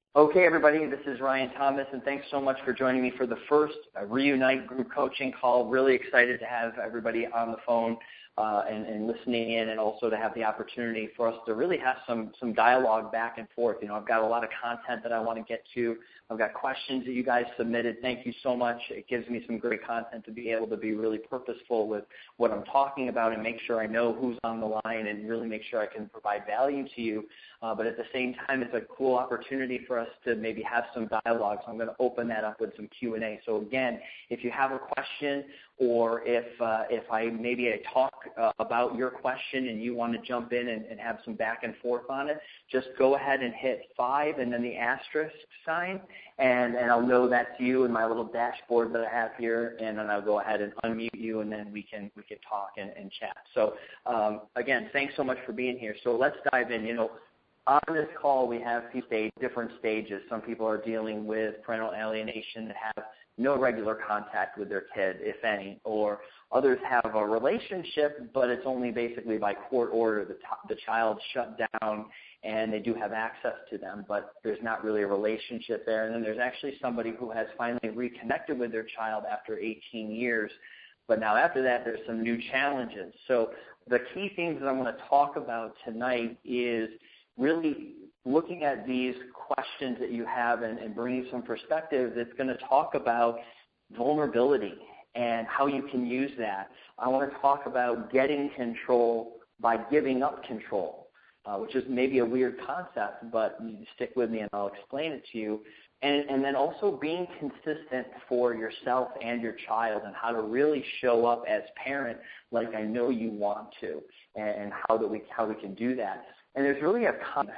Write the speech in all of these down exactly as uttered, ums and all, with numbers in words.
Okay, everybody, this is Ryan Thomas, and thanks so much for joining me for the first uh, Reunite group coaching call. Really excited to have everybody on the phone uh, and, and listening in, and also to have the opportunity for us to really have some some dialogue back and forth. You know, I've got a lot of content that I want to get to. I've got questions that you guys submitted. Thank you so much. It gives me some great content to be able to be really purposeful with what I'm talking about and make sure I know who's on the line and really make sure I can provide value to you. Uh, but at the same time, it's a cool opportunity for us to maybe have some dialogue. So I'm going to open that up with some Q and A. So again, if you have a question or if uh, if I maybe I talk uh, about your question and you want to jump in and, and have some back and forth on it, just go ahead and hit five and then the asterisk sign, and, and I'll know that's you in my little dashboard that I have here, and then I'll go ahead and unmute you, and then we can we can talk and, and chat. So um, again, thanks so much for being here. So let's dive in. You know. On this call, we have stage, different stages. Some people are dealing with parental alienation that have no regular contact with their kid, if any, or others have a relationship, but it's only basically by court order. The, t- the child shut down, and they do have access to them, but there's not really a relationship there. And then there's actually somebody who has finally reconnected with their child after eighteen years, but now after that, there's some new challenges. So the key things that I'm going to talk about tonight is really looking at these questions that you have and, and bringing some perspective that's going to talk about vulnerability and how you can use that. I want to talk about getting control by giving up control, uh, which is maybe a weird concept, but you stick with me and I'll explain it to you. And, and then also being consistent for yourself and your child and how to really show up as parent like I know you want to, and, and how, that we, how we can do that. And there's really a common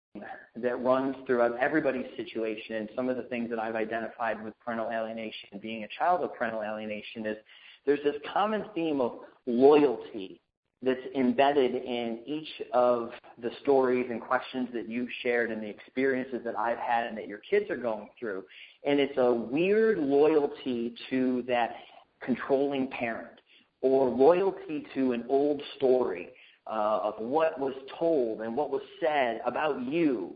that runs throughout everybody's situation, and some of the things that I've identified with parental alienation and being a child of parental alienation is there's this common theme of loyalty that's embedded in each of the stories and questions that you've shared and the experiences that I've had and that your kids are going through. And it's a weird loyalty to that controlling parent or loyalty to an old story Uh, of what was told and what was said about you,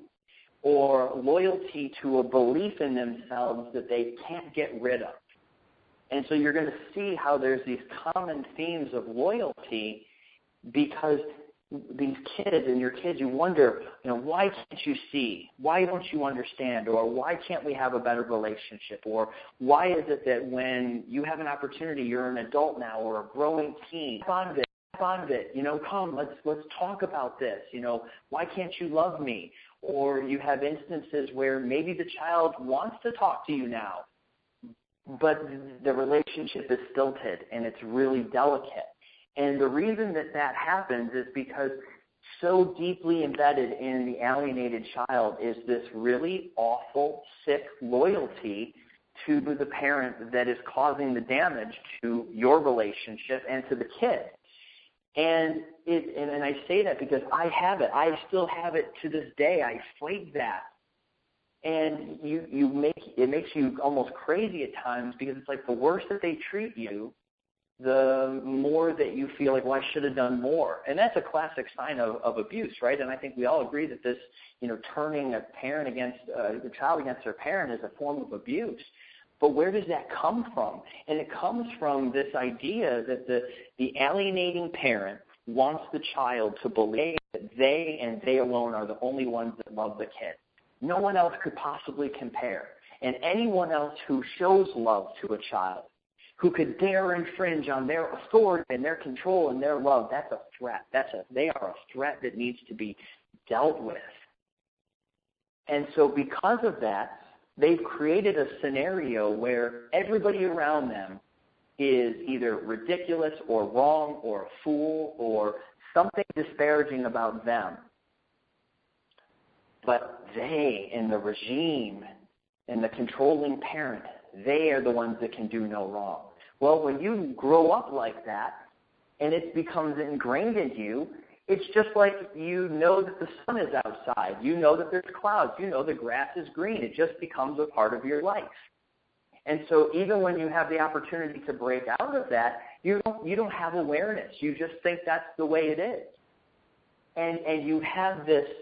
or loyalty to a belief in themselves that they can't get rid of. And so you're going to see how there's these common themes of loyalty because these kids and your kids, you wonder, you know, why can't you see? Why don't you understand? Or why can't we have a better relationship? Or why is it that when you have an opportunity, you're an adult now or a growing teen, fond of it, fond of it, you know, come, let's let's talk about this, you know, why can't you love me? Or you have instances where maybe the child wants to talk to you now, but the relationship is stilted and it's really delicate. And the reason that that happens is because so deeply embedded in the alienated child is this really awful, sick loyalty to the parent that is causing the damage to your relationship and to the kid. And it, and, and I say that because I have it. I still have it to this day. I fight that. And you, you make it makes you almost crazy at times because it's like the worse that they treat you, the more that you feel like, well, I should have done more. And that's a classic sign of, of abuse, right? And I think we all agree that this, you know, turning a parent against, uh, the child against their parent is a form of abuse. But where does that come from? And it comes from this idea that the, the alienating parent wants the child to believe that they and they alone are the only ones that love the kid. No one else could possibly compare. And anyone else who shows love to a child, who could dare infringe on their authority and their control and their love, that's a threat. That's a, they are a threat that needs to be dealt with. And so because of that, they've created a scenario where everybody around them is either ridiculous or wrong or a fool or something disparaging about them. But they and the regime and the controlling parent, they are the ones that can do no wrong. Well, when you grow up like that and it becomes ingrained in you, it's just like you know that the sun is outside. You know that there's clouds. You know the grass is green. It just becomes a part of your life. And so even when you have the opportunity to break out of that, you don't, you don't have awareness. You just think that's the way it is. And, and you have this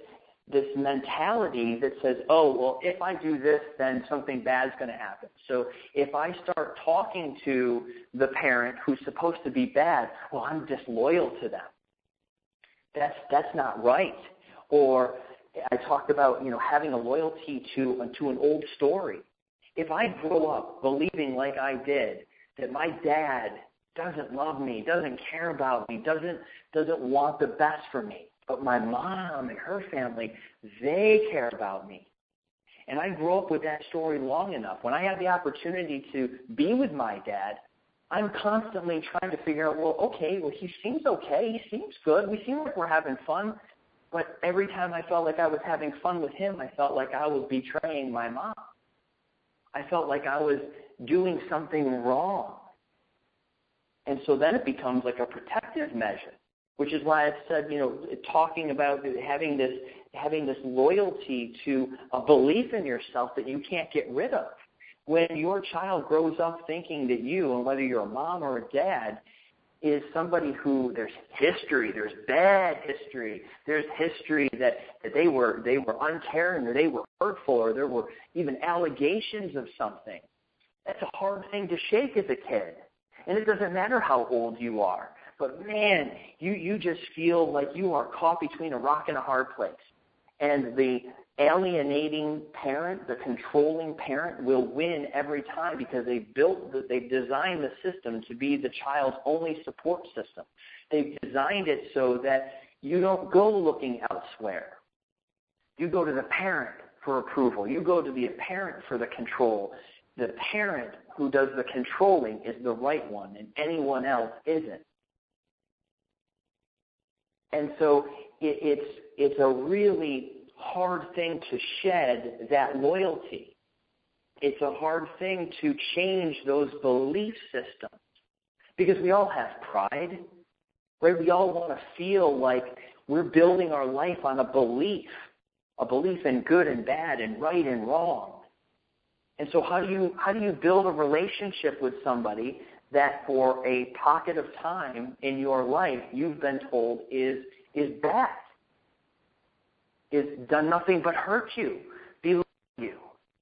this mentality that says, oh, well, if I do this, then something bad's going to happen. So if I start talking to the parent who's supposed to be bad, well, I'm disloyal to them. That's that's not right. Or I talked about, you know, having a loyalty to to an old story. If I grow up believing like I did that my dad doesn't love me, doesn't care about me, doesn't doesn't want the best for me, but my mom and her family, they care about me. And I grew up with that story long enough. When I have the opportunity to be with my dad, I'm constantly trying to figure out, well, okay, well, he seems okay. He seems good. We seem like we're having fun. But every time I felt like I was having fun with him, I felt like I was betraying my mom. I felt like I was doing something wrong. And so then it becomes like a protective measure, which is why I said, you know, talking about having this having this loyalty to a belief in yourself that you can't get rid of. When your child grows up thinking that you, and whether you're a mom or a dad, is somebody who there's history, there's bad history, there's history that, that they were they were uncaring or they were hurtful or there were even allegations of something, that's a hard thing to shake as a kid. And it doesn't matter how old you are. But, man, you, you just feel like you are caught between a rock and a hard place. And the alienating parent, the controlling parent, will win every time because they've built, the, they've designed the system to be the child's only support system. They've designed it so that you don't go looking elsewhere. You go to the parent for approval. You go to the parent for the control. The parent who does the controlling is the right one, and anyone else isn't. And so it, it's it's a really hard thing to shed that loyalty. It's a hard thing to change those belief systems because we all have pride, right? We all want to feel like we're building our life on a belief, a belief in good and bad and right and wrong. And so how do you how do you build a relationship with somebody that for a pocket of time in your life you've been told is is bad, is done nothing but hurt you, belittle you?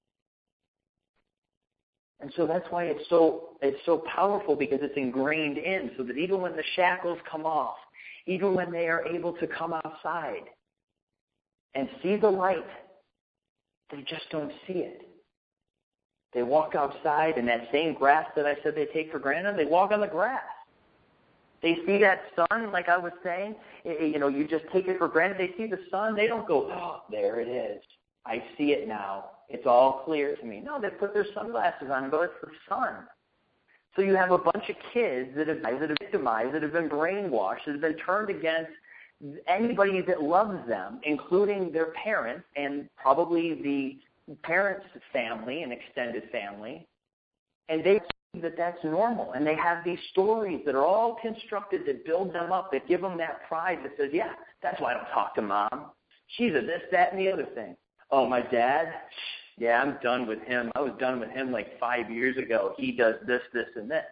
And so that's why it's so it's so powerful because it's ingrained in, so that even when the shackles come off, even when they are able to come outside and see the light, they just don't see it. They walk outside, and that same grass that I said they take for granted, they walk on the grass. They see that sun, like I was saying, you know, you just take it for granted. They see the sun. They don't go, oh, there it is. I see it now. It's all clear to me. No, they put their sunglasses on and go, it's the sun. So you have a bunch of kids that have, that have been victimized, that have been brainwashed, that have been turned against anybody that loves them, including their parents and probably the parents' family and extended family, and they think that that's normal. And they have these stories that are all constructed that build them up, that give them that pride that says, yeah, that's why I don't talk to mom. She's a this, that, and the other thing. Oh, my dad? Yeah, I'm done with him. I was done with him like five years ago. He does this, this, and this.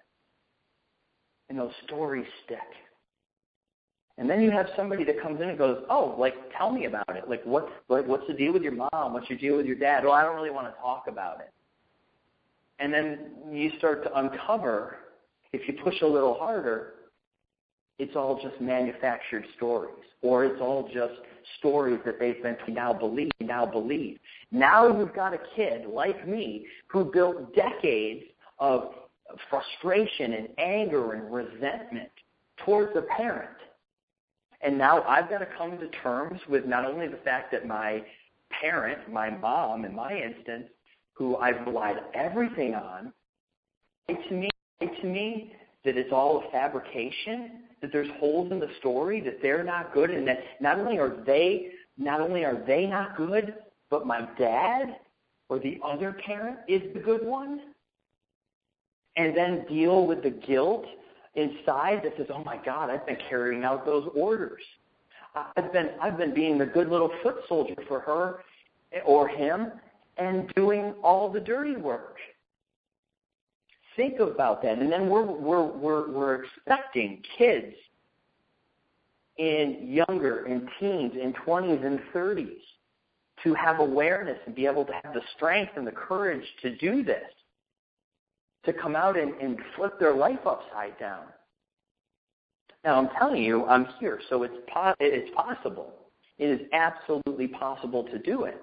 And those stories stick. And then you have somebody that comes in and goes, oh, like, tell me about it. Like, what's, like, what's the deal with your mom? What's your deal with your dad? Well, I don't really want to talk about it. And then you start to uncover, if you push a little harder, it's all just manufactured stories. Or it's all just stories that they've been to now believe, now believe. Now you've got a kid like me who built decades of frustration and anger and resentment towards a parent. And now I've got to come to terms with not only the fact that my parent, my mom in my instance, who I've relied everything on, to me, to me that it's all a fabrication, that there's holes in the story, that they're not good, and that not only are they not only are they not good, but my dad or the other parent is the good one. And then deal with the guilt inside that says, oh my God, I've been carrying out those orders. I've been I've been being the good little foot soldier for her or him and doing all the dirty work. Think about that. And then we're we're we're we're expecting kids in younger, in teens, in twenties and thirties to have awareness and be able to have the strength and the courage to do this, to come out and, and flip their life upside down. Now, I'm telling you, I'm here, so it's po- it's possible. It is absolutely possible to do it.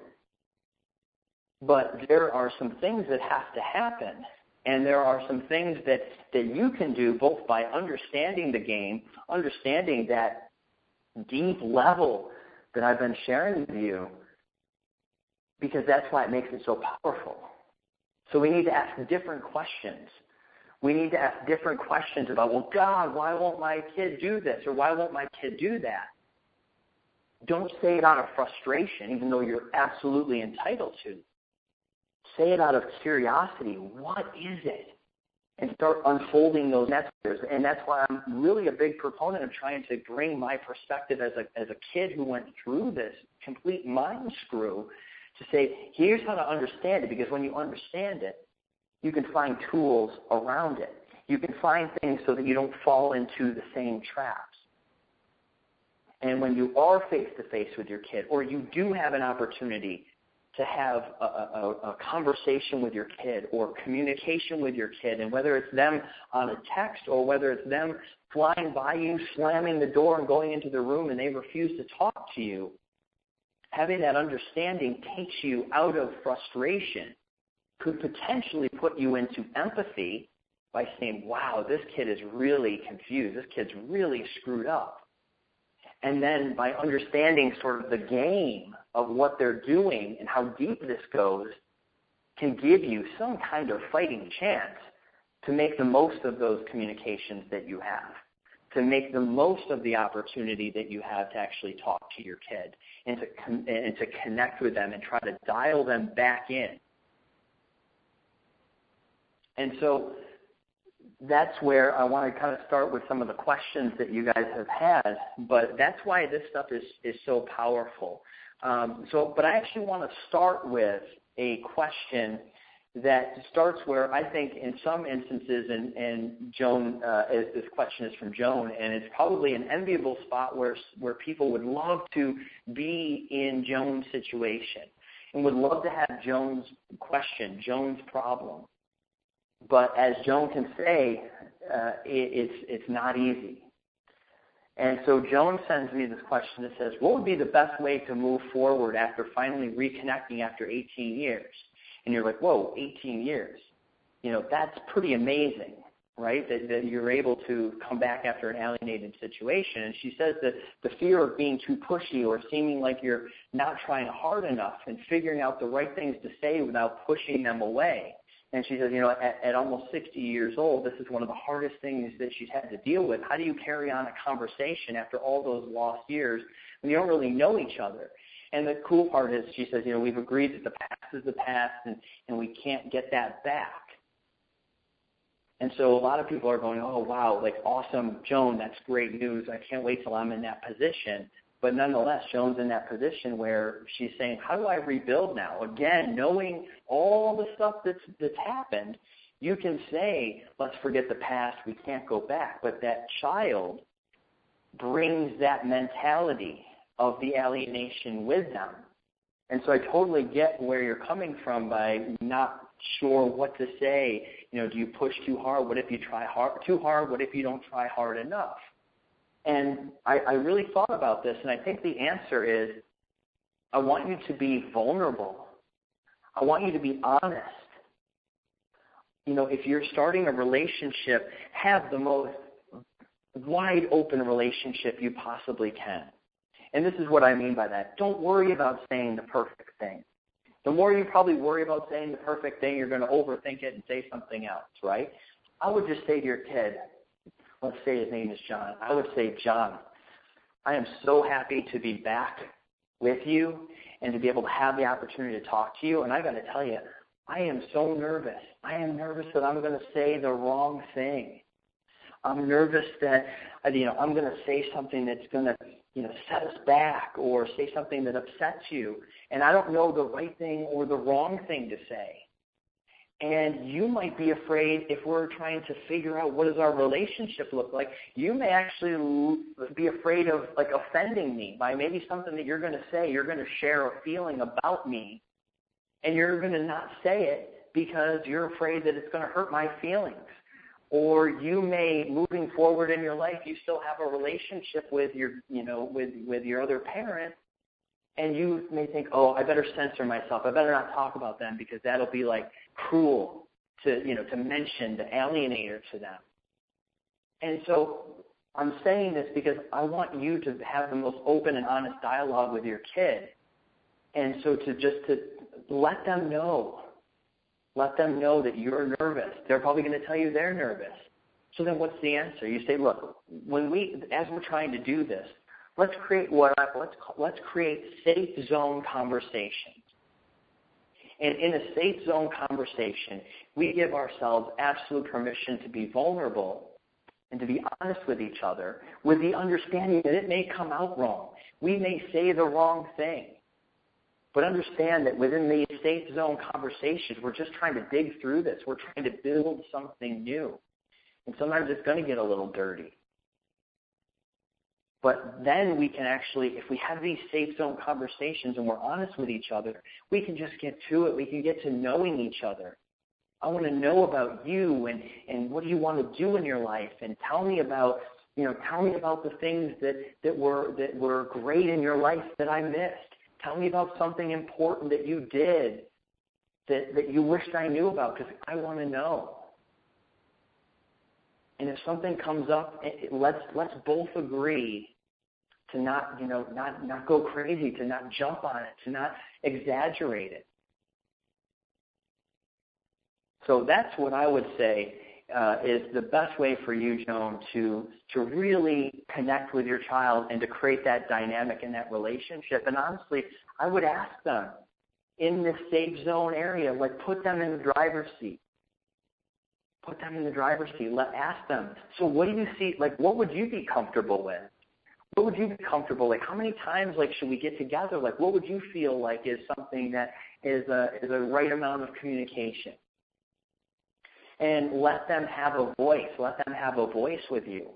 But there are some things that have to happen, and there are some things that, that you can do both by understanding the game, understanding that deep level that I've been sharing with you, because that's why it makes it so powerful. So we need to ask different questions. We need to ask different questions about, well, God, why won't my kid do this, or why won't my kid do that? Don't say it out of frustration, even though you're absolutely entitled to. Say it out of curiosity. What is it? And start unfolding those answers. And that's why I'm really a big proponent of trying to bring my perspective as a as a kid who went through this complete mind screw to say, here's how to understand it. Because when you understand it, you can find tools around it. You can find things so that you don't fall into the same traps. And when you are face-to-face with your kid, or you do have an opportunity to have a, a, a conversation with your kid or communication with your kid, and whether it's them on a text or whether it's them flying by you, slamming the door and going into the room and they refuse to talk to you, having that understanding takes you out of frustration, could potentially put you into empathy by saying, wow, this kid is really confused. This kid's really screwed up. And then by understanding sort of the game of what they're doing and how deep this goes, can give you some kind of fighting chance to make the most of those communications that you have, to make the most of the opportunity that you have to actually talk to your kid and to, and to connect with them and try to dial them back in. And so that's where I want to kind of start with some of the questions that you guys have had, but that's why this stuff is, is so powerful. Um, so, but I actually want to start with a question that starts where I think in some instances, and, and Joan, uh, is, this question is from Joan, and it's probably an enviable spot where, where people would love to be in Joan's situation and would love to have Joan's question, Joan's problem. But as Joan can say, uh, it, it's it's not easy. And so Joan sends me this question that says, what would be the best way to move forward after finally reconnecting after eighteen years? And you're like, whoa, eighteen years. You know, that's pretty amazing, right, that, that you're able to come back after an alienated situation. And she says that the fear of being too pushy or seeming like you're not trying hard enough and figuring out the right things to say without pushing them away. And she says, you know, at, at almost sixty years old, this is one of the hardest things that she's had to deal with. How do you carry on a conversation after all those lost years when you don't really know each other? And the cool part is, she says, you know, we've agreed that the past is the past and, and we can't get that back. And so a lot of people are going, oh, wow, like, awesome, Joan, that's great news. I can't wait till I'm in that position. But nonetheless, Joan's in that position where she's saying, how do I rebuild now? Again, knowing all the stuff that's, that's happened, you can say, let's forget the past, we can't go back. But that child brings that mentality of the alienation with them. And so I totally get where you're coming from by not sure what to say. You know, do you push too hard? What if you try hard, too hard? What if you don't try hard enough? And I, I really thought about this, and I think the answer is, I want you to be vulnerable. I want you to be honest. You know, if you're starting a relationship, have the most wide open relationship you possibly can. And this is what I mean by that. Don't worry about saying the perfect thing. The more you probably worry about saying the perfect thing, you're going to overthink it and say something else, right? I would just say to your kid, let's say his name is John. I would say, John, I am so happy to be back with you and to be able to have the opportunity to talk to you. And I got to tell you, I am so nervous. I am nervous that I'm going to say the wrong thing. I'm nervous that, you know, I'm going to say something that's going to, you know, set us back or say something that upsets you. And I don't know the right thing or the wrong thing to say. And you might be afraid, if we're trying to figure out what does our relationship look like, you may actually be afraid of like offending me by maybe something that you're going to say. You're going to share a feeling about me, and you're going to not say it because you're afraid that it's going to hurt my feelings. Or you may, moving forward in your life, you still have a relationship with your, you know, with, with your other parent, and you may think, oh, I better censor myself. I better not talk about them because that'll be like cruel to, you know, to mention the alienator to them. And so I'm saying this because I want you to have the most open and honest dialogue with your kid. And so to just to let them know, let them know that you're nervous. They're probably going to tell you they're nervous. So then what's the answer? You say, look, when we, as we're trying to do this, let's create what I, let's let's create safe zone conversations. And in a safe zone conversation, we give ourselves absolute permission to be vulnerable and to be honest with each other, with the understanding that it may come out wrong. We may say the wrong thing. But understand that within these safe zone conversations, we're just trying to dig through this. We're trying to build something new. And sometimes it's going to get a little dirty. But then we can actually, if we have these safe zone conversations and we're honest with each other, we can just get to it. We can get to knowing each other. I want to know about you and, and what do you want to do in your life, and tell me about, you know, tell me about the things that, that were that were great in your life that I missed. Tell me about something important that you did that, that you wished I knew about, because I want to know. And if something comes up, let's let's both agree to not, you know, not, not go crazy, to not jump on it, to not exaggerate it. So that's what I would say uh, is the best way for you, Joan, to to really connect with your child and to create that dynamic in that relationship. And honestly, I would ask them in this safe zone area, like put them in the driver's seat. Put them in the driver's seat. Let ask them. So what do you see? Like, what would you be comfortable with? What would you be comfortable? Like, how many times, like, should we get together? Like, what would you feel like is something that is a is a right amount of communication? And let them have a voice. Let them have a voice with you.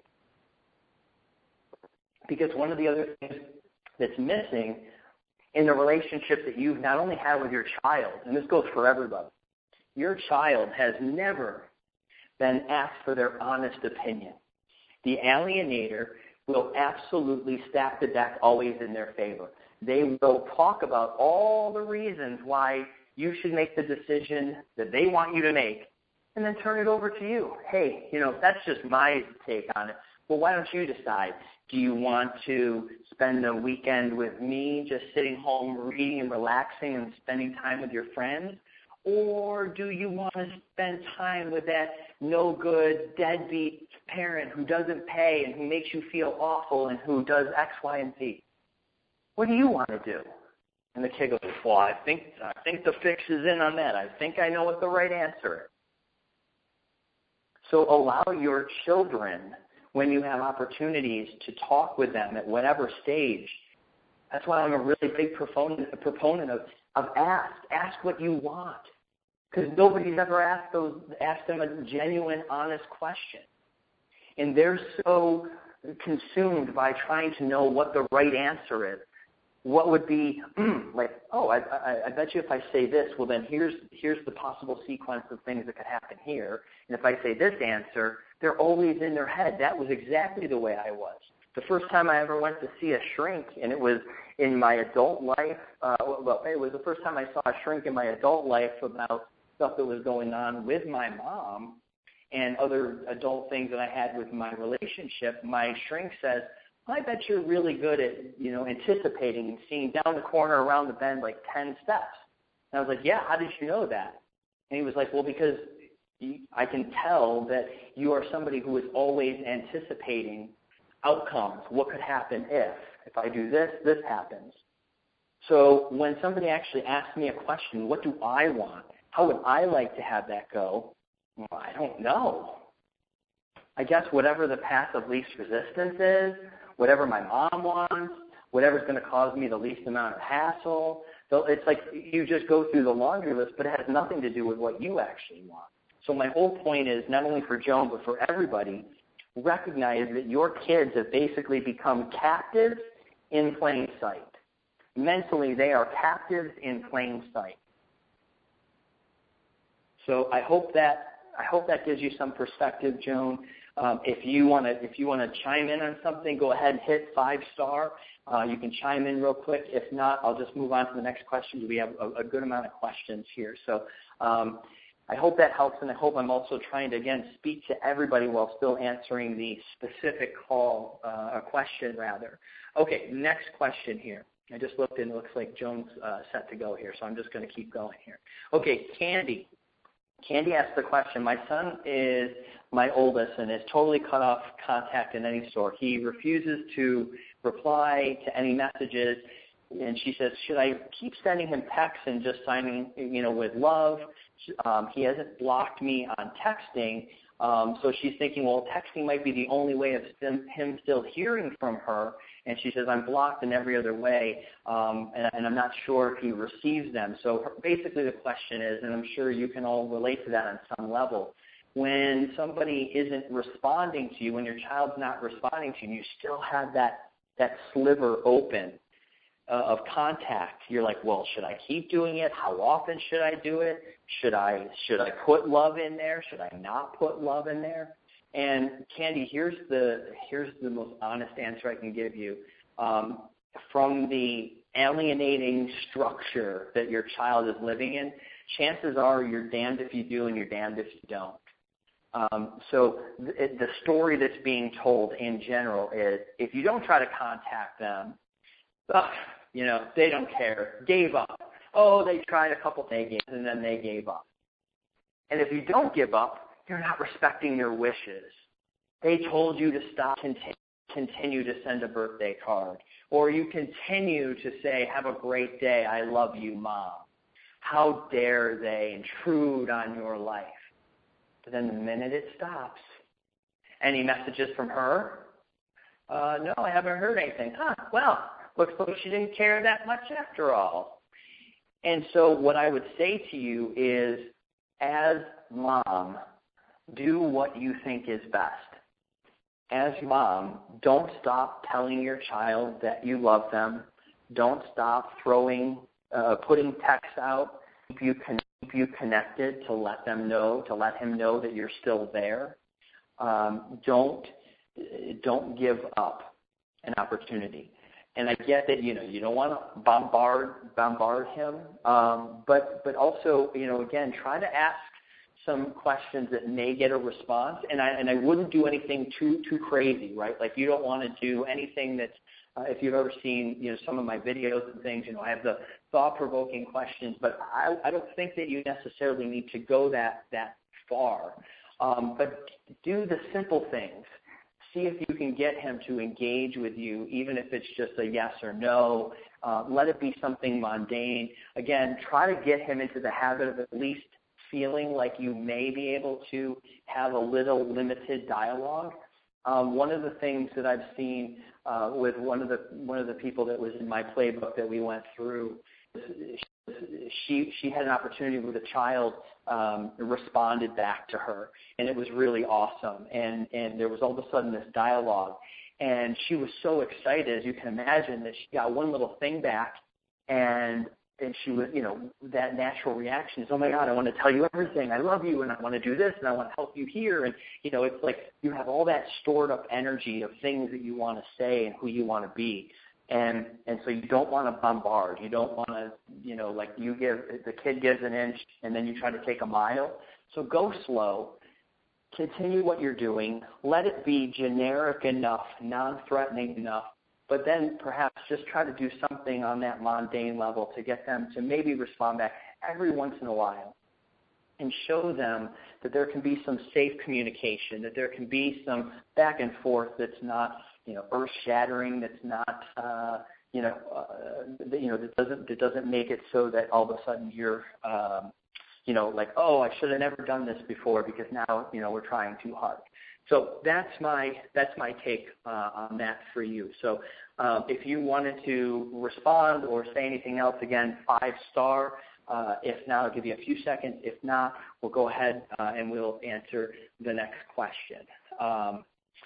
Because one of the other things that's missing in the relationship that you've not only had with your child, and this goes for everybody, your child has never been asked for their honest opinion. The alienator will absolutely stack the deck always in their favor. They will talk about all the reasons why you should make the decision that they want you to make, and then turn it over to you. Hey, you know, that's just my take on it. Well, why don't you decide? Do you want to spend the weekend with me just sitting home reading and relaxing and spending time with your friends? Or do you want to spend time with that no-good, deadbeat parent who doesn't pay and who makes you feel awful and who does X, Y, and Z? What do you want to do? And the kid goes, well, I think, I think the fix is in on that. I think I know what the right answer is. So allow your children, when you have opportunities to talk with them at whatever stage. That's why I'm a really big proponent, a proponent of, of ask. Ask what you want. Because nobody's ever asked those, asked them a genuine, honest question. And they're so consumed by trying to know what the right answer is. What would be, mm, like, oh, I, I, I bet you if I say this, well, then here's here's the possible sequence of things that could happen here. And if I say this answer, they're always in their head. That was exactly the way I was. The first time I ever went to see a shrink, and it was in my adult life, uh, well, it was the first time I saw a shrink in my adult life about stuff that was going on with my mom and other adult things that I had with my relationship. My shrink says, I bet you're really good at, you know, anticipating and seeing down the corner, around the bend, like ten steps. And I was like, yeah, how did you know that? And he was like, well, because I can tell that you are somebody who is always anticipating outcomes. What could happen if? If I do this, this happens. So when somebody actually asks me a question, what do I want? How would I like to have that go? Well, I don't know. I guess whatever the path of least resistance is, whatever my mom wants, whatever's going to cause me the least amount of hassle, So it's like you just go through the laundry list, but it has nothing to do with what you actually want. So my whole point is, not only for Joan, but for everybody, recognize that your kids have basically become captives in plain sight. Mentally, they are captives in plain sight. So I hope that I hope that gives you some perspective, Joan. Um, if you want to if you want to chime in on something, go ahead and hit five star. Uh, you can chime in real quick. If not, I'll just move on to the next question. We have a, a good amount of questions here. So um, I hope that helps, and I hope I'm also trying to, again, speak to everybody while still answering the specific call, uh, a question rather. Okay, next question here. I just looked and it looks like Joan's uh, set to go here, so I'm just going to keep going here. Okay, Candy. Candy asked the question, my son is my oldest and is totally cut off contact in any sort. He refuses to reply to any messages, and she says, should I keep sending him texts and just signing, you know, with love? Um, he hasn't blocked me on texting, um, so she's thinking, well, texting might be the only way of him, him still hearing from her. And she says, I'm blocked in every other way, um, and, and I'm not sure if he receives them. So her, basically the question is, and I'm sure you can all relate to that on some level, when somebody isn't responding to you, when your child's not responding to you, you still have that, that sliver open uh, of contact. You're like, well, should I keep doing it? How often should I do it? Should I, should I put love in there? Should I not put love in there? And Candy, here's the here's the most honest answer I can give you. Um, from the alienating structure that your child is living in, chances are you're damned if you do and you're damned if you don't. Um, so th- the story that's being told in general is, if you don't try to contact them, ugh, you know, they don't care, gave up. Oh, they tried a couple things and then they gave up. And if you don't give up, you're not respecting their wishes. They told you to stop, continue, continue to send a birthday card. Or you continue to say, have a great day, I love you, Mom. How dare they intrude on your life? But then the minute it stops, any messages from her? Uh, no, I haven't heard anything. Huh, well, looks like she didn't care that much after all. And so what I would say to you is, as mom, do what you think is best. As mom, don't stop telling your child that you love them. Don't stop throwing, uh, putting texts out. Keep you, con- keep you connected to let them know, to let him know that you're still there. Um, don't, don't give up an opportunity. And I get that, you know, you don't want to bombard, bombard him, um, but, but also, you know, again, try to ask some questions that may get a response, and I and I wouldn't do anything too too crazy, right? Like, you don't want to do anything that's, uh, if you've ever seen, you know, some of my videos and things, you know, I have the thought-provoking questions, but I, I don't think that you necessarily need to go that that far. Um, but do the simple things. See if you can get him to engage with you, even if it's just a yes or no. Uh, let it be something mundane. Again, try to get him into the habit of at least feeling like you may be able to have a little limited dialogue. Um, one of the things that I've seen uh, with one of the one of the people that was in my playbook that we went through, she she had an opportunity with a child um, responded back to her, and it was really awesome. And and there was all of a sudden this dialogue, and she was so excited, as you can imagine, that she got one little thing back, and and she was, you know, that natural reaction is, oh, my God, I want to tell you everything. I love you, and I want to do this, and I want to help you here. And, you know, it's like you have all that stored up energy of things that you want to say and who you want to be. And and so you don't want to bombard. You don't want to, you know, like you give, the kid gives an inch, and then you try to take a mile. So go slow. Continue what you're doing. Let it be generic enough, non-threatening enough. But then perhaps just try to do something on that mundane level to get them to maybe respond back every once in a while, and show them that there can be some safe communication, that there can be some back and forth that's not, you know, earth-shattering, that's not, uh, you know, uh, that, you know, that doesn't that doesn't make it so that all of a sudden you're, um, you know, like, oh, I should have never done this before because now, you know, we're trying too hard. So that's my that's my take uh, on that for you. So Um, if you wanted to respond or say anything else, again, five star. Uh, if not, I'll give you a few seconds. If not, we'll go ahead uh, and we'll answer the next question. Um,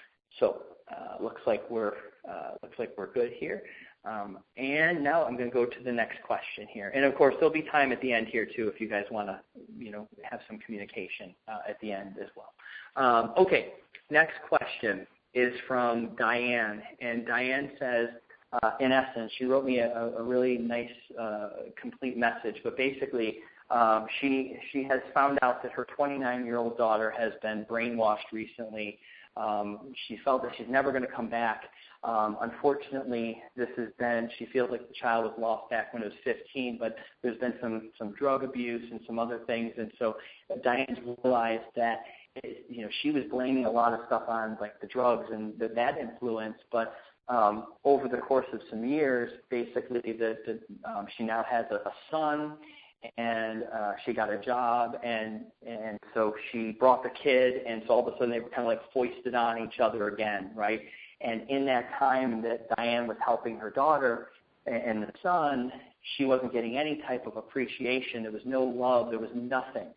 so uh, looks like we're uh, looks like we're good here. Um, and now I'm going to go to the next question here. And of course, there'll be time at the end here too if you guys want to, you know, have some communication uh, at the end as well. Um, okay, next question is from Diane, and Diane says, uh, in essence, she wrote me a, a really nice, uh, complete message. But basically, um, she she has found out that her twenty-nine-year-old daughter has been brainwashed recently. Um, she felt that she's never going to come back. Um, unfortunately, this has been, she feels like the child was lost back when it was fifteen, but there's been some, some drug abuse and some other things. And so Diane's realized that, it, you know, she was blaming a lot of stuff on like the drugs and the, that influence, but um, over the course of some years, basically the, the, um, she now has a, a son, and uh, she got a job, and and so she brought the kid, and so all of a sudden they were kind of like foisted on each other again, right? And in that time that Diane was helping her daughter and the son, she wasn't getting any type of appreciation. There was no love. There was nothing.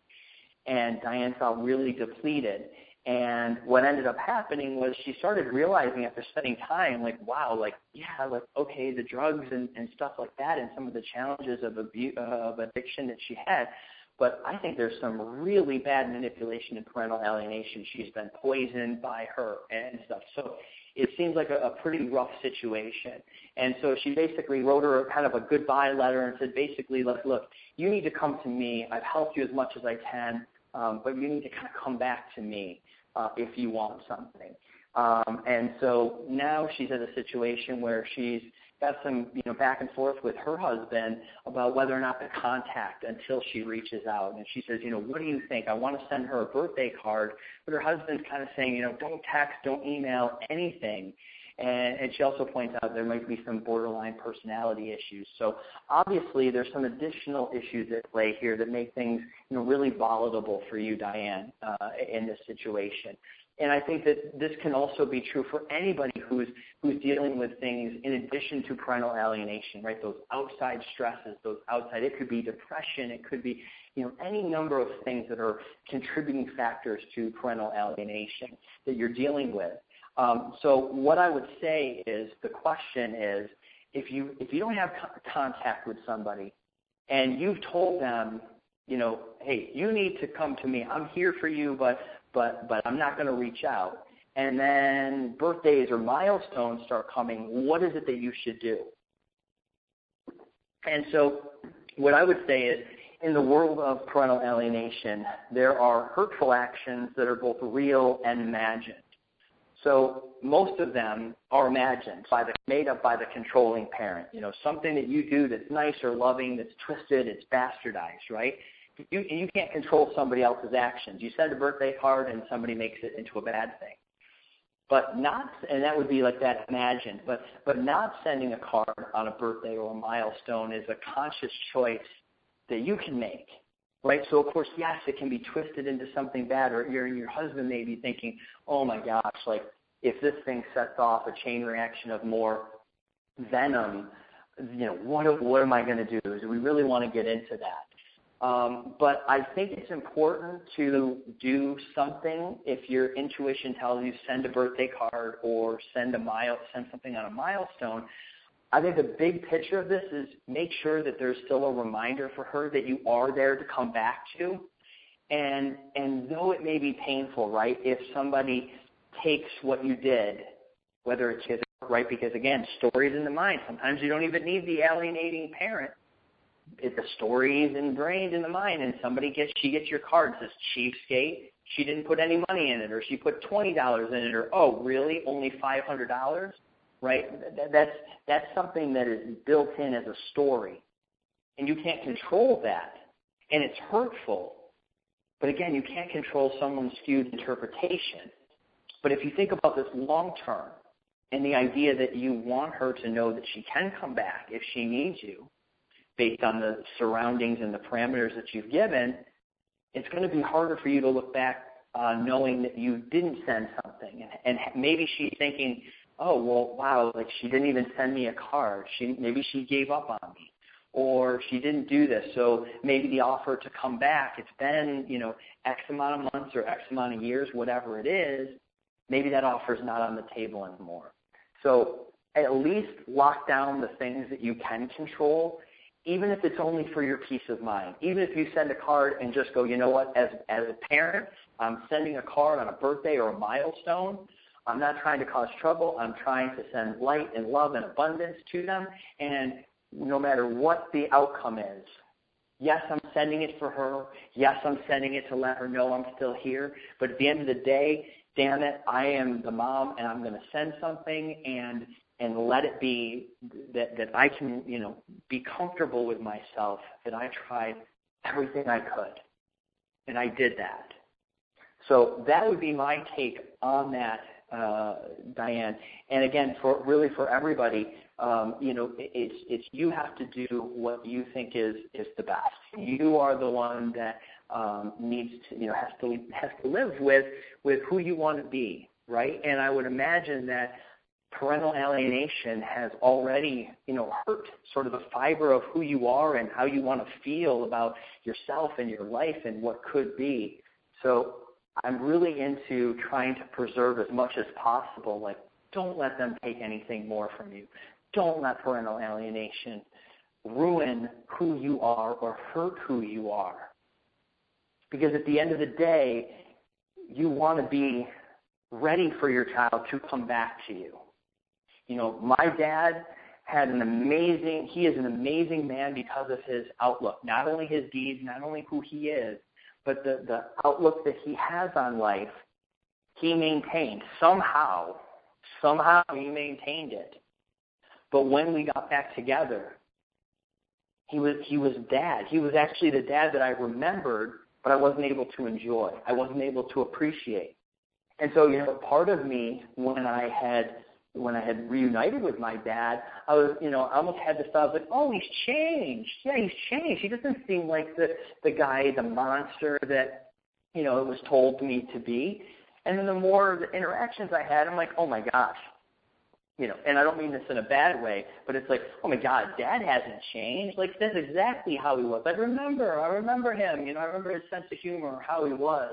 And Diane felt really depleted. And what ended up happening was she started realizing after spending time, like, wow, like, yeah, like, okay, the drugs and, and stuff like that and some of the challenges of, abu- uh, of addiction that she had. But I think there's some really bad manipulation and parental alienation. She's been poisoned by her and stuff. So it seems like a, a pretty rough situation. And so she basically wrote her kind of a goodbye letter and said, basically, look, look, you need to come to me. I've helped you as much as I can, um, but you need to kind of come back to me uh, if you want something. Um, and so now she's in a situation where she's got some, you know, back and forth with her husband about whether or not to contact until she reaches out. And she says, you know, what do you think? I want to send her a birthday card, but her husband's kind of saying, you know, don't text, don't email, anything. And, and she also points out there might be some borderline personality issues. So obviously there's some additional issues at play here that make things, you know, really volatile for you, Diane, uh, in this situation. And I think that this can also be true for anybody who's who's dealing with things in addition to parental alienation, right? Those outside stresses, those outside, it could be depression, it could be, you know, any number of things that are contributing factors to parental alienation that you're dealing with. Um, so what I would say is, the question is, if you if you don't have co- contact with somebody and you've told them, you know, hey, you need to come to me, I'm here for you, but but but I'm not going to reach out. And then birthdays or milestones start coming, what is it that you should do? And so what I would say is, in the world of parental alienation, there are hurtful actions that are both real and imagined. So most of them are imagined, by the, made up by the controlling parent. You know, something that you do that's nice or loving, that's twisted, it's bastardized, right? You, you can't control somebody else's actions. You send a birthday card and somebody makes it into a bad thing. But not, and that would be like that imagined, but, but not sending a card on a birthday or a milestone is a conscious choice that you can make, right? So, of course, yes, it can be twisted into something bad, or your, your husband may be thinking, oh, my gosh, like if this thing sets off a chain reaction of more venom, you know, what, what am I going to do? Do we really want to get into that? Um, but I think it's important to do something. If your intuition tells you send a birthday card or send a mile, send something on a milestone, I think the big picture of this is make sure that there's still a reminder for her that you are there to come back to. And and though it may be painful, right, if somebody takes what you did, whether it's his, right, because, again, stories in the mind. Sometimes you don't even need the alienating parent. It, the story is ingrained in the mind, and somebody gets, she gets your card, says cheapskate, she didn't put any money in it, or she put twenty dollars in it, or, oh, really, only five hundred dollars? Right? That's, that's something that is built in as a story, and you can't control that, and it's hurtful. But again, you can't control someone's skewed interpretation. But if you think about this long term, and the idea that you want her to know that she can come back if she needs you, based on the surroundings and the parameters that you've given, it's going to be harder for you to look back uh, knowing that you didn't send something. And, and maybe she's thinking, oh, well, wow, like she didn't even send me a card. She maybe she gave up on me, or she didn't do this. So maybe the offer to come back, it's been, you know, X amount of months or X amount of years, whatever it is, maybe that offer is not on the table anymore. So at least lock down the things that you can control, even if it's only for your peace of mind. Even if you send a card and just go, you know what, as, as a parent, I'm sending a card on a birthday or a milestone. I'm not trying to cause trouble. I'm trying to send light and love and abundance to them. And no matter what the outcome is, yes, I'm sending it for her. Yes, I'm sending it to let her know I'm still here. But at the end of the day, damn it, I am the mom, and I'm going to send something and and let it be that, that I can, you know, be comfortable with myself, that I tried everything I could. And I did that. So that would be my take on that, uh, Diane. And again, for really for everybody, um, you know, it, it's it's you have to do what you think is is the best. You are the one that um, needs to, you know, has to has to live with with who you want to be, right? And I would imagine that parental alienation has already, you know, hurt sort of the fiber of who you are and how you want to feel about yourself and your life and what could be. So I'm really into trying to preserve as much as possible. Like, don't let them take anything more from you. Don't let parental alienation ruin who you are or hurt who you are. Because at the end of the day, you want to be ready for your child to come back to you. You know, my dad had an amazing, he is an amazing man because of his outlook, not only his deeds, not only who he is, but the, the outlook that he has on life, he maintained. Somehow, somehow he maintained it. But when we got back together, he was he was dad. He was actually the dad that I remembered, but I wasn't able to enjoy. I wasn't able to appreciate. And so, you know, part of me, when I had when I had reunited with my dad, I was, you know, I almost had this thought, I was like, oh, he's changed. Yeah, he's changed. He doesn't seem like the, the guy, the monster that, you know, it was told me to be. And then the more the interactions I had, I'm like, oh, my gosh. You know, and I don't mean this in a bad way, but it's like, oh, my God, Dad hasn't changed. Like, that's exactly how he was. I remember. I remember him. You know, I remember his sense of humor, how he was.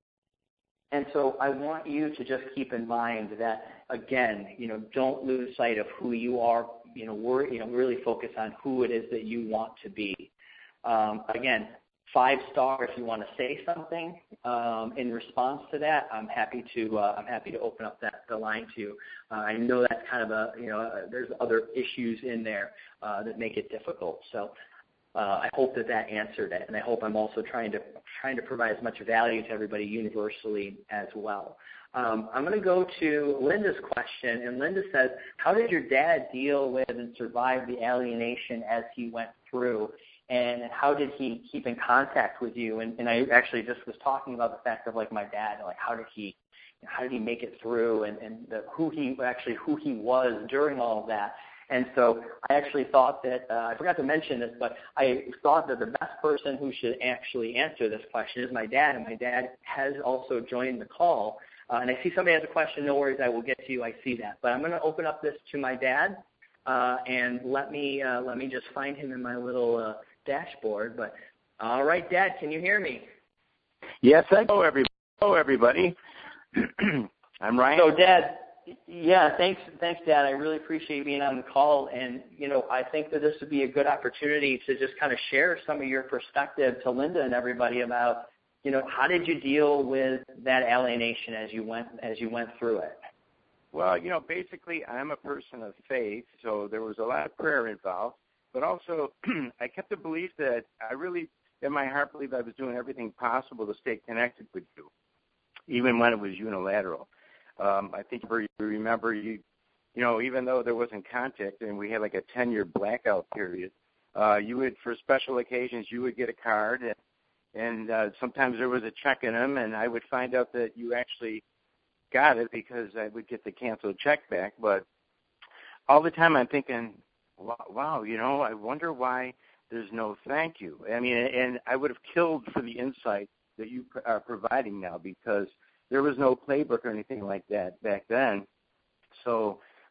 And so I want you to just keep in mind that, again, you know, don't lose sight of who you are. You know, we're, you know, really focus on who it is that you want to be. Um, again, five star if you want to say something um, in response to that. I'm happy to uh, I'm happy to open up that the line to you. Uh, I know that's kind of a you know uh, there's other issues in there uh, that make it difficult. So. Uh, I hope that that answered it, and I hope I'm also trying to trying to provide as much value to everybody universally as well. Um, I'm going to go to Linda's question, and Linda says, how did your dad deal with and survive the alienation as he went through, and how did he keep in contact with you? And, and I actually just was talking about the fact of, like, my dad, like, how did he how did he make it through, and, and the, who he actually who he was during all of that. And so I actually thought that, uh, I forgot to mention this, but I thought that the best person who should actually answer this question is my dad, and my dad has also joined the call. Uh, and I see somebody has a question. No worries, I will get to you. I see that. But I'm going to open up this to my dad, uh, and let me uh, let me just find him in my little uh, dashboard. But all right, Dad, can you hear me? Yes, I know, everybody. Hello, everybody. I'm Ryan. So, Dad. Yeah, thanks, thanks, Dad. I really appreciate being on the call, and you know, I think that this would be a good opportunity to just kind of share some of your perspective to Linda and everybody about, you know, how did you deal with that alienation as you went as you went through it? Well, you know, basically, I'm a person of faith, so there was a lot of prayer involved, but also I kept the belief that I really, in my heart, believed I was doing everything possible to stay connected with you, even when it was unilateral. Um, I think you remember, you you know, even though there wasn't contact and we had like a ten-year blackout period, uh, you would, for special occasions, you would get a card, and, and uh, sometimes there was a check in them, and I would find out that you actually got it because I would get the canceled check back. But all the time I'm thinking, wow, you know, I wonder why there's no thank you. I mean, and I would have killed for the insight that you are providing now, because there was no playbook or anything like that back then. So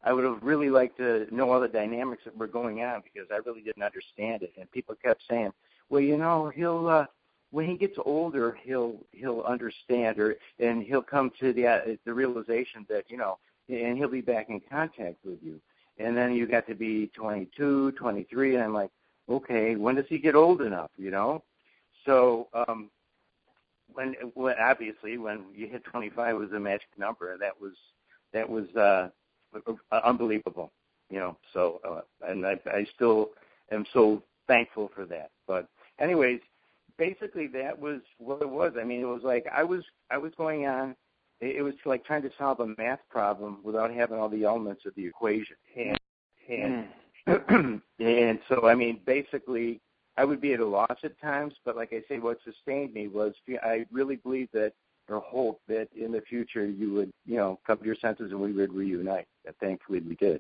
I would have really liked to know all the dynamics that were going on because I really didn't understand it. And people kept saying, well, you know, he'll uh, when he gets older, he'll he'll understand, or and he'll come to the uh, the realization that, you know, and he'll be back in contact with you. And then you got to be twenty-two, twenty-three, and I'm like, okay, when does he get old enough, you know? So um, when, when obviously when you hit twenty-five was a magic number, and that was that was uh, unbelievable, you know. So uh, and I, I still am so thankful for that. But anyways, basically that was what it was. I mean, it was like I was I was going on. It was like trying to solve a math problem without having all the elements of the equation. And and, mm. and so, I mean, basically, I would be at a loss at times, but like I say, what sustained me was I really believed that, or hope that in the future you would, you know, come to your senses and we would reunite. And thankfully we did.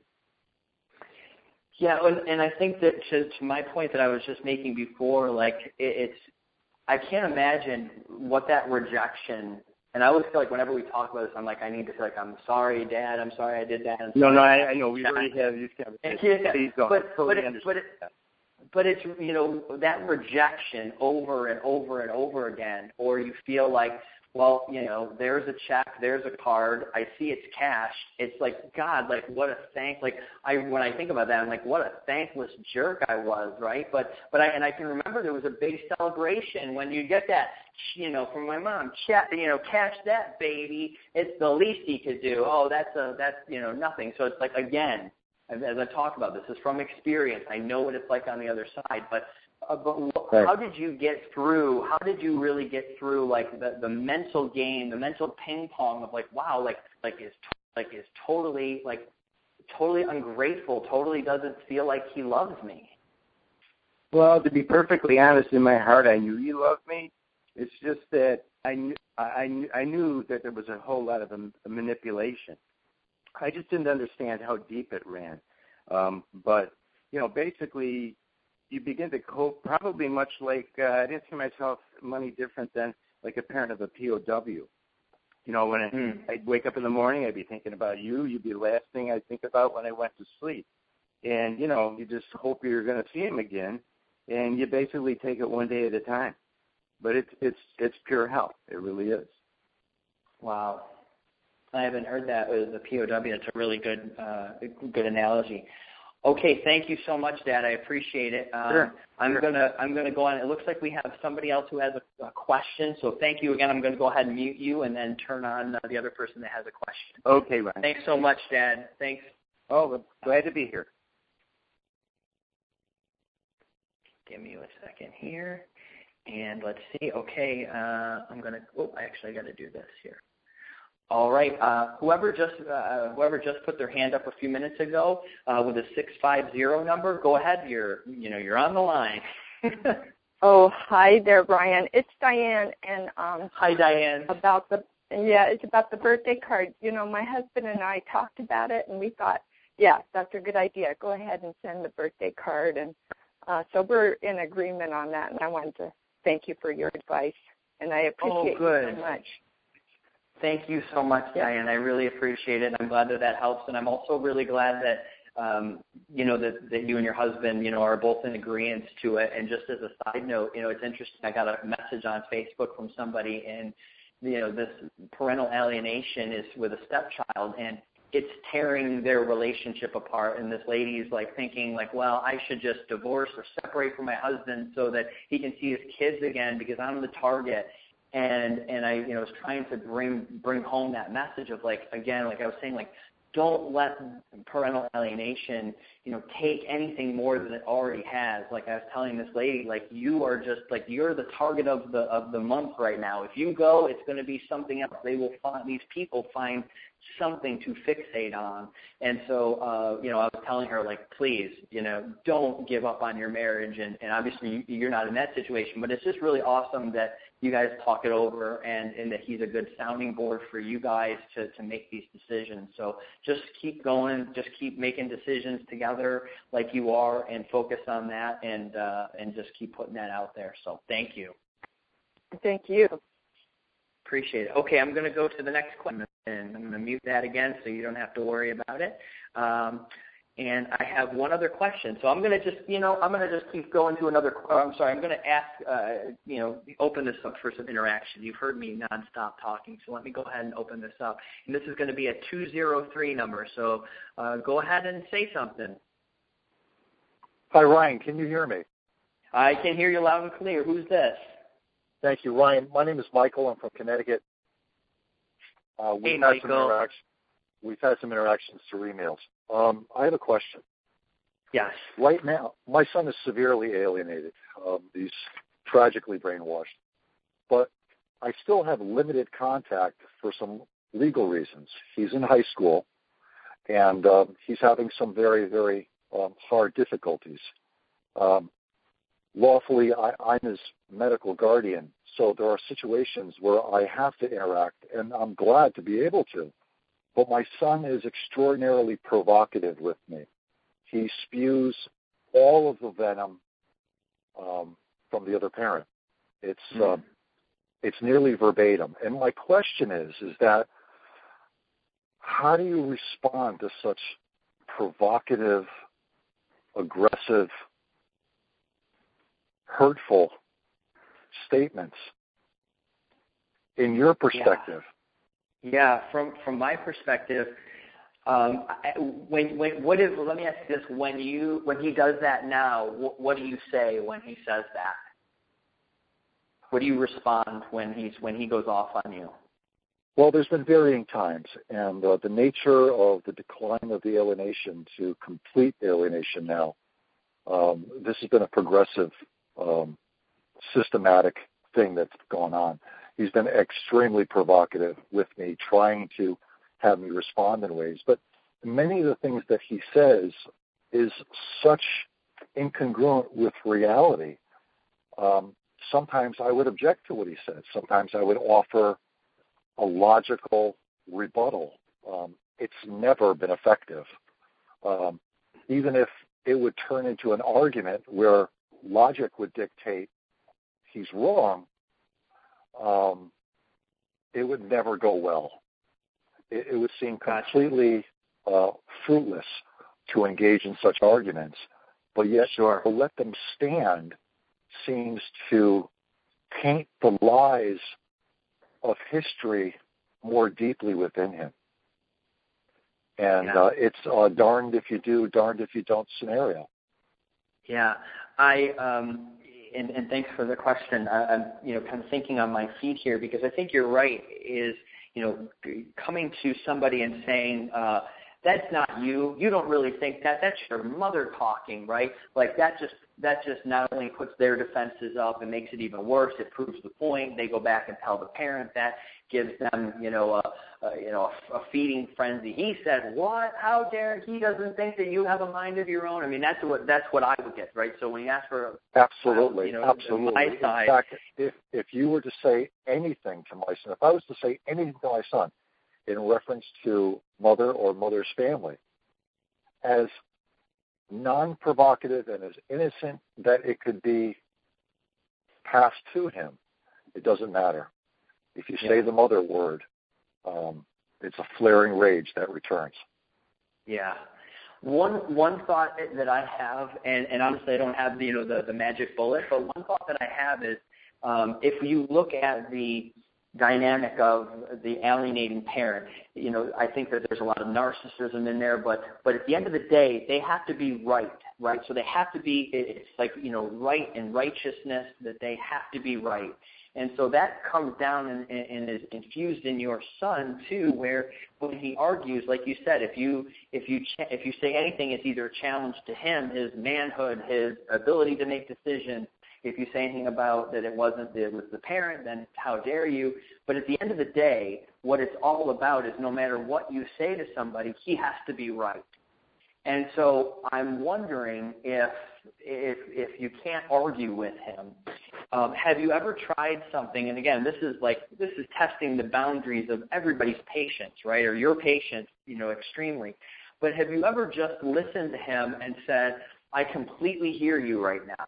Yeah, and, and I think that to, to my point that I was just making before, like it, it's, I can't imagine what that rejection. And I always feel like whenever we talk about this, I'm like, I need to feel like, I'm sorry, Dad. I'm sorry I did that. No, no, I, I know. We already have these conversations. Yeah, Please don't. but, totally but, it, but, it, but it's, you know, that rejection over and over and over again, or you feel like, well, you know, there's a check, there's a card, I see it's cash. It's like, God, like, what a thank, like, I when I think about that, I'm like, what a thankless jerk I was, right? But, but I, and I can remember there was a big celebration when you get that, you know, from my mom, check, you know, cash that, baby. It's the least he could do. Oh, that's a, that's, you know, nothing. So it's like, again, as, as I talk about this, is from experience. I know what it's like on the other side, but Uh, but right. How did you get through, how did you really get through, like, the, the mental game, the mental ping pong of, like, wow, like, like is, like, is totally, like, totally ungrateful, totally doesn't feel like he loves me? Well, to be perfectly honest, in my heart, I knew he loved me. It's just that I knew, I, knew, I knew that there was a whole lot of um, manipulation. I just didn't understand how deep it ran. Um, but, you know, basically, you begin to cope probably much like, uh, I didn't see myself money different than like a parent of a P O W. You know, when mm. I'd wake up in the morning, I'd be thinking about you. You'd be the last thing I'd think about when I went to sleep. And, you know, you just hope you're going to see him again, and you basically take it one day at a time. But it's it's it's pure hell. It really is. Wow. I haven't heard that with the P O W. That's a really good uh, good analogy. Okay, thank you so much, Dad. I appreciate it. Um, sure. I'm sure. gonna I'm gonna go on. It looks like we have somebody else who has a, a question. So thank you again. I'm gonna go ahead and mute you, and then turn on uh, the other person that has a question. Okay, Ryan. Thanks so much, Dad. Thanks. Oh, glad to be here. Give me a second here, and let's see. Okay, uh, I'm gonna. Oh, I actually got to do this here. All right. Uh, whoever just uh, whoever just put their hand up a few minutes ago uh, with a six five zero number, go ahead. You're you know you're on the line. Oh, hi there, Brian. It's Diane, and um, hi, Diane. About the yeah, it's about the birthday card. You know, my husband and I talked about it, and we thought, yeah, that's a good idea. Go ahead and send the birthday card, and uh, so we're in agreement on that. And I wanted to thank you for your advice, and I appreciate oh, good. you so much. Thank you so much, yeah. Diane. I really appreciate it. I'm glad that that helps, and I'm also really glad that um, you know that, that you and your husband, you know, are both in agreement to it. And just as a side note, you know, it's interesting. I got a message on Facebook from somebody, and you know, this parental alienation is with a stepchild, and it's tearing their relationship apart. And this lady's like thinking, like, well, I should just divorce or separate from my husband so that he can see his kids again because I'm the target. And and I you know was trying to bring bring home that message of, like, again, like I was saying, like, don't let parental alienation, you know, take anything more than it already has. Like I was telling this lady, like, you are just, like, you're the target of the of the month right now. If you go, it's going to be something else. They will find, these people find something to fixate on. And so, uh, you know, I was telling her, like, please, you know, don't give up on your marriage. And, and obviously you're not in that situation, but it's just really awesome that you guys talk it over, and, and that he's a good sounding board for you guys to, to make these decisions. So just keep going, just keep making decisions together like you are, and focus on that, and uh, and just keep putting that out there. So thank you. Thank you. Appreciate it. Okay, I'm going to go to the next question. and I'm going to mute that again so you don't have to worry about it. Um, and I have one other question. So I'm going to just, you know, I'm going to just keep going to another, oh, I'm sorry, I'm going to ask, uh, you know, open this up for some interaction. You've heard me nonstop talking, so let me go ahead and open this up. And this is going to be a two zero three number, so uh, go ahead and say something. Hi, Ryan. Can you hear me? I can hear you loud and clear. Who's this? Thank you, Ryan. My name is Michael. I'm from Connecticut. Uh, we've hey, had Michael. Some interaction, we've had some interactions through emails. Um, I have a question. Yes. Right now, my son is severely alienated. Um, he's tragically brainwashed. But I still have limited contact for some legal reasons. He's in high school, and uh, he's having some very, very um, hard difficulties. Um, lawfully, I, I'm his medical guardian, so there are situations where I have to interact, and I'm glad to be able to. But my son is extraordinarily provocative with me. He spews all of the venom um, from the other parent. It's mm. uh, it's nearly verbatim. And my question is, is that how do you respond to such provocative, aggressive, hurtful statements in your perspective? Yeah, yeah from from my perspective, um, when when what is let me ask you this: when you when he does that now, what, what do you say when he says that? What do you respond when he's when he goes off on you? Well, there's been varying times, and uh, the nature of the decline of the alienation to complete alienation now. Um, this has been a progressive, um, systematic thing that's gone on. He's been extremely provocative with me, trying to have me respond in ways. But many of the things that he says is such incongruent with reality. Um, sometimes I would object to what he says. Sometimes I would offer a logical rebuttal. Um, it's never been effective. Um, even if it would turn into an argument where logic would dictate he's wrong, um, it would never go well. It, it would seem completely uh, fruitless to engage in such arguments, but yet sure. to let them stand seems to paint the lies of history more deeply within him. And yeah. uh, it's uh, darned if you do, darned if you don't scenario. Yeah, I um, and, and thanks for the question. I, I'm you know kind of thinking on my feet here because I think you're right. Is you know coming to somebody and saying uh, that's not you. You don't really think that. That's your mother talking, right? Like that just that just not only puts their defenses up and makes it even worse. It proves the point. They go back and tell the parent that. Gives them, you know, a, a you know a, a feeding frenzy. He said, "What? How dare he doesn't think that you have a mind of your own?" I mean, that's what that's what I would get, right? So when you ask for absolutely, you know, absolutely. my side, in fact, if if you were to say anything to my son, if I was to say anything to my son in reference to mother or mother's family, as non-provocative and as innocent that it could be passed to him, it doesn't matter. If you say yeah. the mother word, um, it's a flaring rage that returns. Yeah. One one thought that I have, and, and honestly I don't have the, you know the, the magic bullet, but one thought that I have is um, if you look at the dynamic of the alienating parent, you know, I think that there's a lot of narcissism in there, but but at the end of the day, they have to be right, right? So they have to be, it's like, you know, right and righteousness, that they have to be right. And so that comes down and, and is infused in your son too, where when he argues, like you said, if you if you ch- if you say anything, it's either a challenge to him, his manhood, his ability to make decisions. If you say anything about that it wasn't it was the parent, then how dare you? But at the end of the day, what it's all about is no matter what you say to somebody, he has to be right. And so I'm wondering if if if you can't argue with him. Um, have you ever tried something, and again, this is like, this is testing the boundaries of everybody's patience, right, or your patience, you know, extremely. But have you ever just listened to him and said, I completely hear you right now.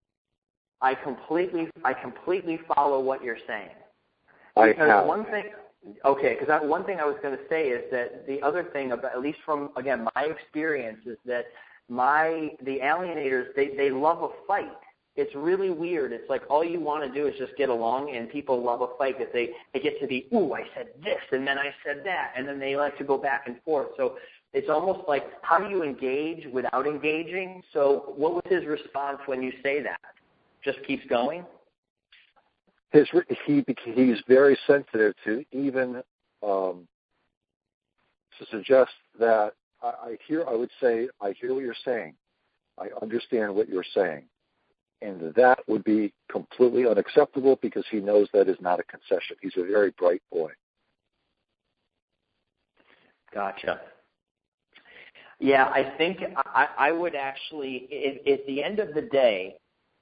I completely, I completely follow what you're saying. I because have. one thing, Okay, because one thing I was going to say is that the other thing, about, at least from, again, my experience, is that my the alienators, they, they love a fight. It's really weird. It's like all you want to do is just get along, and people love a fight because they, they get to be, ooh, I said this, and then I said that, and then they like to go back and forth. So it's almost like, how do you engage without engaging? So what was his response when you say that? Just keeps going? His, he he's very sensitive to even um, to suggest that I, I hear. I would say I hear what you're saying. I understand what you're saying, and that would be completely unacceptable because he knows that is not a concession. He's a very bright boy. Gotcha. Yeah, I think I, I would actually, at, at the end of the day,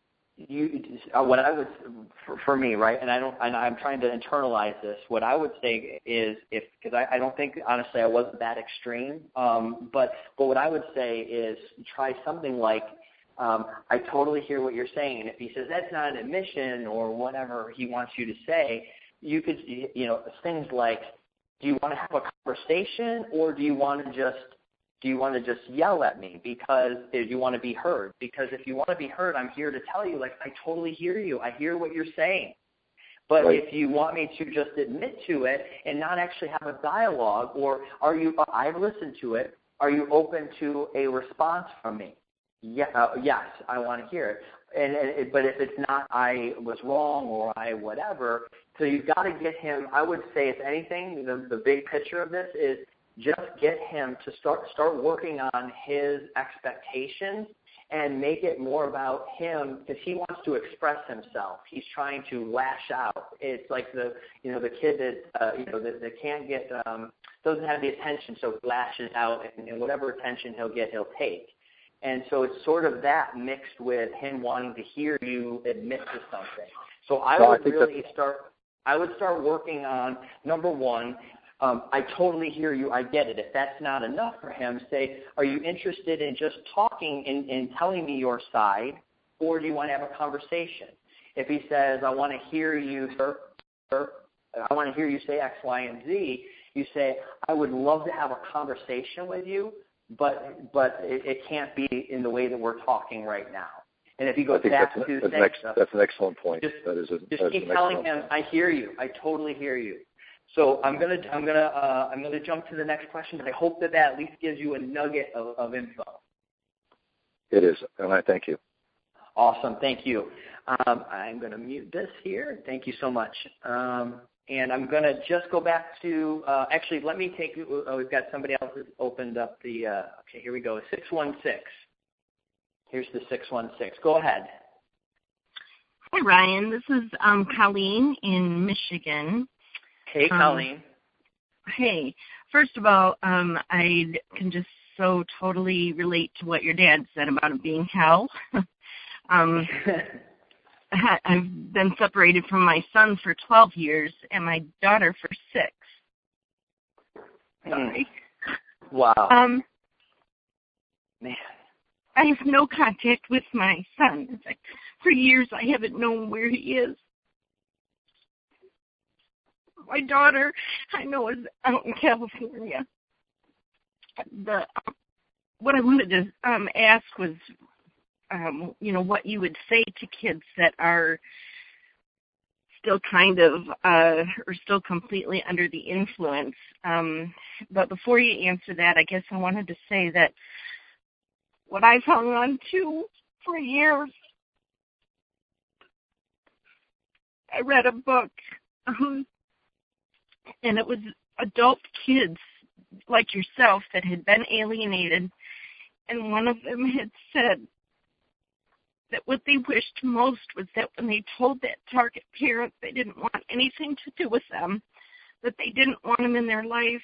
you what I would for, for me, right? And I don't, and I'm trying to internalize this. What I would say is, if because I, I don't think honestly I wasn't that extreme, um, but but what I would say is try something like, um, I totally hear what you're saying, and if he says that's not an admission or whatever he wants you to say, you could, you know, things like, do you want to have a conversation or do you want to just Do you want to just yell at me because do you want to be heard? Because if you want to be heard, I'm here to tell you, like, I totally hear you. I hear what you're saying. But right. If you want me to just admit to it and not actually have a dialogue, or are you, I've listened to it, are you open to a response from me? Yeah, uh, yes, I want to hear it. And, and But if it's not, I was wrong or I whatever, so you've got to get him, I would say, if anything, the, the big picture of this is, just get him to start start working on his expectations and make it more about him, because he wants to express himself. He's trying to lash out. It's like the you know the kid that uh, you know that, that can't get um, doesn't have the attention, so he lashes out, and, and whatever attention he'll get, he'll take. And so it's sort of that mixed with him wanting to hear you admit to something. So I no, would I really start. I would start working on, number one, Um, I totally hear you. I get it. If that's not enough for him, say, are you interested in just talking and, and telling me your side, or do you want to have a conversation? If he says, I want to hear you, sir, sir, I want to hear you say X, Y, and Z, you say, I would love to have a conversation with you, but but it, it can't be in the way that we're talking right now. And if he goes back that's, to that's, saying an ex, stuff, that's an excellent point. Just, that is a, just that keep is telling him, point. I hear you. I totally hear you. So I'm gonna I'm gonna uh, I'm gonna jump to the next question, but I hope that that at least gives you a nugget of, of info. It is, and I thank you. Awesome, thank you. Um, I'm gonna mute this here. Thank you so much. Um, and I'm gonna just go back to uh, actually. Let me take. Uh, we've got somebody else who's opened up the. Uh, okay, here we go. Six one six. Here's the six one six. Go ahead. Hi Ryan, this is um, Colleen in Michigan. Hey, Colleen. Um, hey. First of all, um, I can just so totally relate to what your dad said about it being hell. um, I've been separated from my son for twelve years and my daughter for six. Sorry. Wow. Um, Man. I have no contact with my son. In fact, for years I haven't known where he is. My daughter, I know, is out in California. The um, what I wanted to um, ask was, um, you know, what you would say to kids that are still kind of, uh, or still completely under the influence. Um, but before you answer that, I guess I wanted to say that what I've hung on to for years, I read a book. Um, And it was adult kids like yourself that had been alienated. And one of them had said that what they wished most was that when they told that target parent they didn't want anything to do with them, that they didn't want them in their life,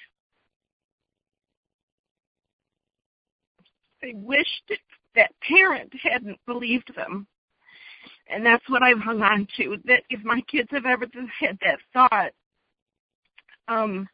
they wished that parent hadn't believed them. And that's what I've hung on to, that if my kids have ever had that thought, Um,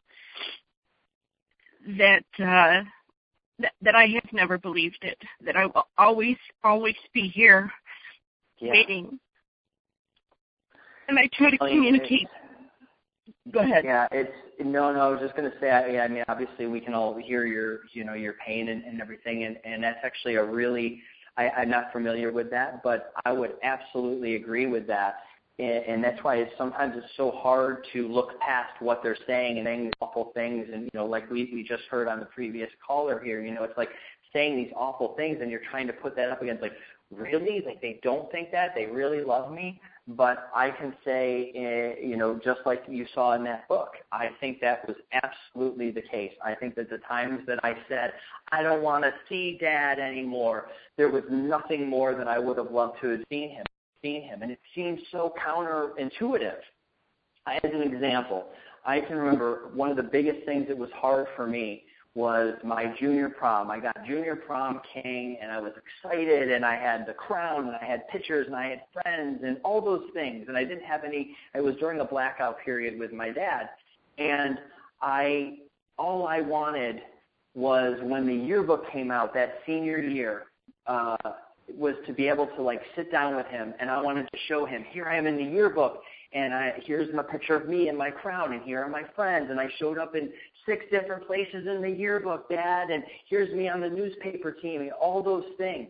that, uh, that that I have never believed it, that I will always, always be here yeah. waiting. And I try to communicate Go ahead. Yeah, it's no, no. I was just going to say. I, I mean, obviously, we can all hear your, you know, your pain and, and everything, and, and that's actually a really. I, I'm not familiar with that, but I would absolutely agree with that, and, and that's why it's sometimes it's so hard to look past what they're saying and saying these awful things, and you know, like we we just heard on the previous caller here. You know, it's like saying these awful things, and you're trying to put that up against like, really, like they don't think that they really love me. But I can say, uh, you know, just like you saw in that book, I think that was absolutely the case. I think that the times that I said, I don't want to see Dad anymore, there was nothing more that I would have loved to have seen him, seen him. And it seems so counterintuitive. As an example, I can remember one of the biggest things that was hard for me was my junior prom. I got junior prom king, and I was excited, and I had the crown, and I had pictures, and I had friends, and all those things. And I didn't have any. It was during a blackout period with my dad, and I all I wanted was when the yearbook came out that senior year, uh, was to be able to like sit down with him, and I wanted to show him, here I am in the yearbook, and I, here's my picture of me and my crown, and here are my friends, and I showed up in six different places in the yearbook, Dad, and here's me on the newspaper team, and all those things.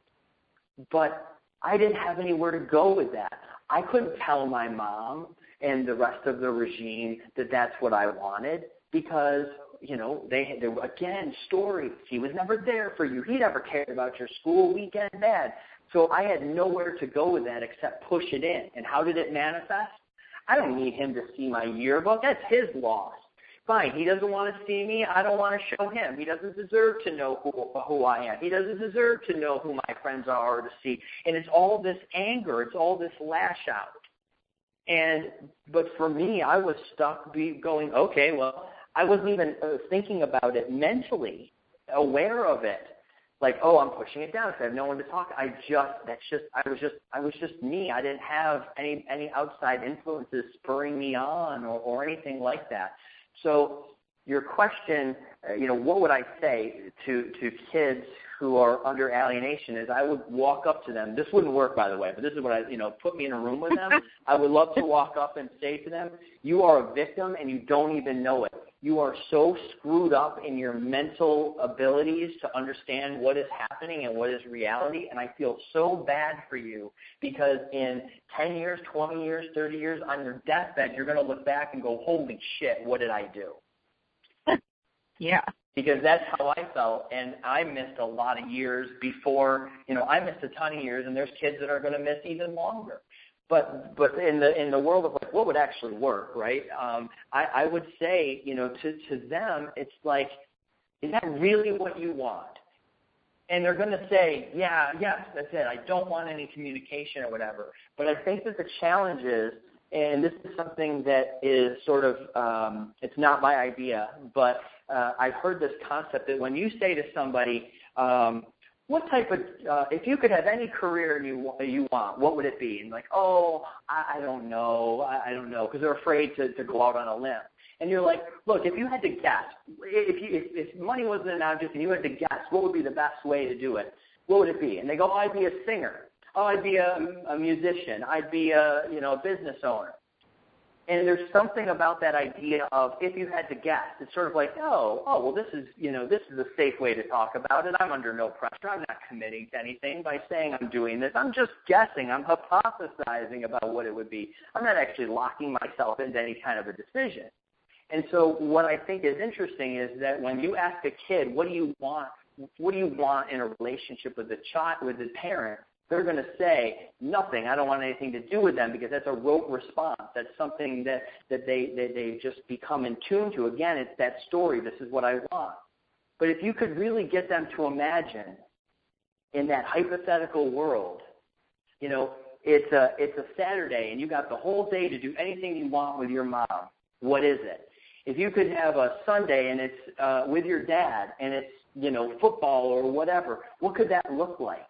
But I didn't have anywhere to go with that. I couldn't tell my mom and the rest of the regime that that's what I wanted because, you know, they, they were, again, stories. He was never there for you. He never cared about your school weekend, Dad. So I had nowhere to go with that except push it in. And how did it manifest? I don't need him to see my yearbook. That's his loss. Fine, he doesn't want to see me. I don't want to show him. He doesn't deserve to know who, who I am. He doesn't deserve to know who my friends are or to see. And it's all this anger. It's all this lash out. And but for me, I was stuck be going, okay, well, I wasn't even uh, thinking about it mentally, aware of it. Like, oh, I'm pushing it down because I have no one to talk. I just, that's just, I was just, I was just me. I didn't have any any outside influences spurring me on or, or anything like that. So your question, uh, you know, what would I say to, to kids who are under alienation is I would walk up to them. This wouldn't work, by the way, but this is what I, you know, put me in a room with them. I would love to walk up and say to them, you are a victim and you don't even know it. You are so screwed up in your mental abilities to understand what is happening and what is reality, and I feel so bad for you because in ten years, twenty years, thirty years, on your deathbed, you're going to look back and go, holy shit, what did I do? Yeah. Because that's how I felt, and I missed a lot of years before, you know, I missed a ton of years, and there's kids that are going to miss even longer. But but in the in the world of like what would actually work, right? Um, I, I would say, you know, to, to them, it's like, is that really what you want? And they're going to say, yeah, yes, that's it. I don't want any communication or whatever. But I think that the challenge is, and this is something that is sort of, um, it's not my idea, but uh, I've heard this concept that when you say to somebody, um, what type of, uh, if you could have any career you you want, what would it be? And like, oh, I, I don't know, I, I don't know, because they're afraid to, to go out on a limb. And you're like, look, if you had to guess, if, you, if, if money wasn't an object and you had to guess, what would be the best way to do it? What would it be? And they go, oh, I'd be a singer. Oh, I'd be a, a musician. I'd be a, you know, a business owner. And there's something about that idea of if you had to guess, it's sort of like, oh, oh, well, this is, you know, this is a safe way to talk about it. I'm under no pressure. I'm not committing to anything by saying I'm doing this. I'm just guessing. I'm hypothesizing about what it would be. I'm not actually locking myself into any kind of a decision. And so what I think is interesting is that when you ask a kid, what do you want, what do you want in a relationship with the child, with the parent, they're going to say nothing. I don't want anything to do with them because that's a rote response. That's something that, that they, they, they just become in tune to. Again, it's that story. This is what I want. But if you could really get them to imagine in that hypothetical world, you know, it's a, it's a Saturday and you got the whole day to do anything you want with your mom. What is it? If you could have a Sunday and it's uh, with your dad and it's, you know, football or whatever, what could that look like?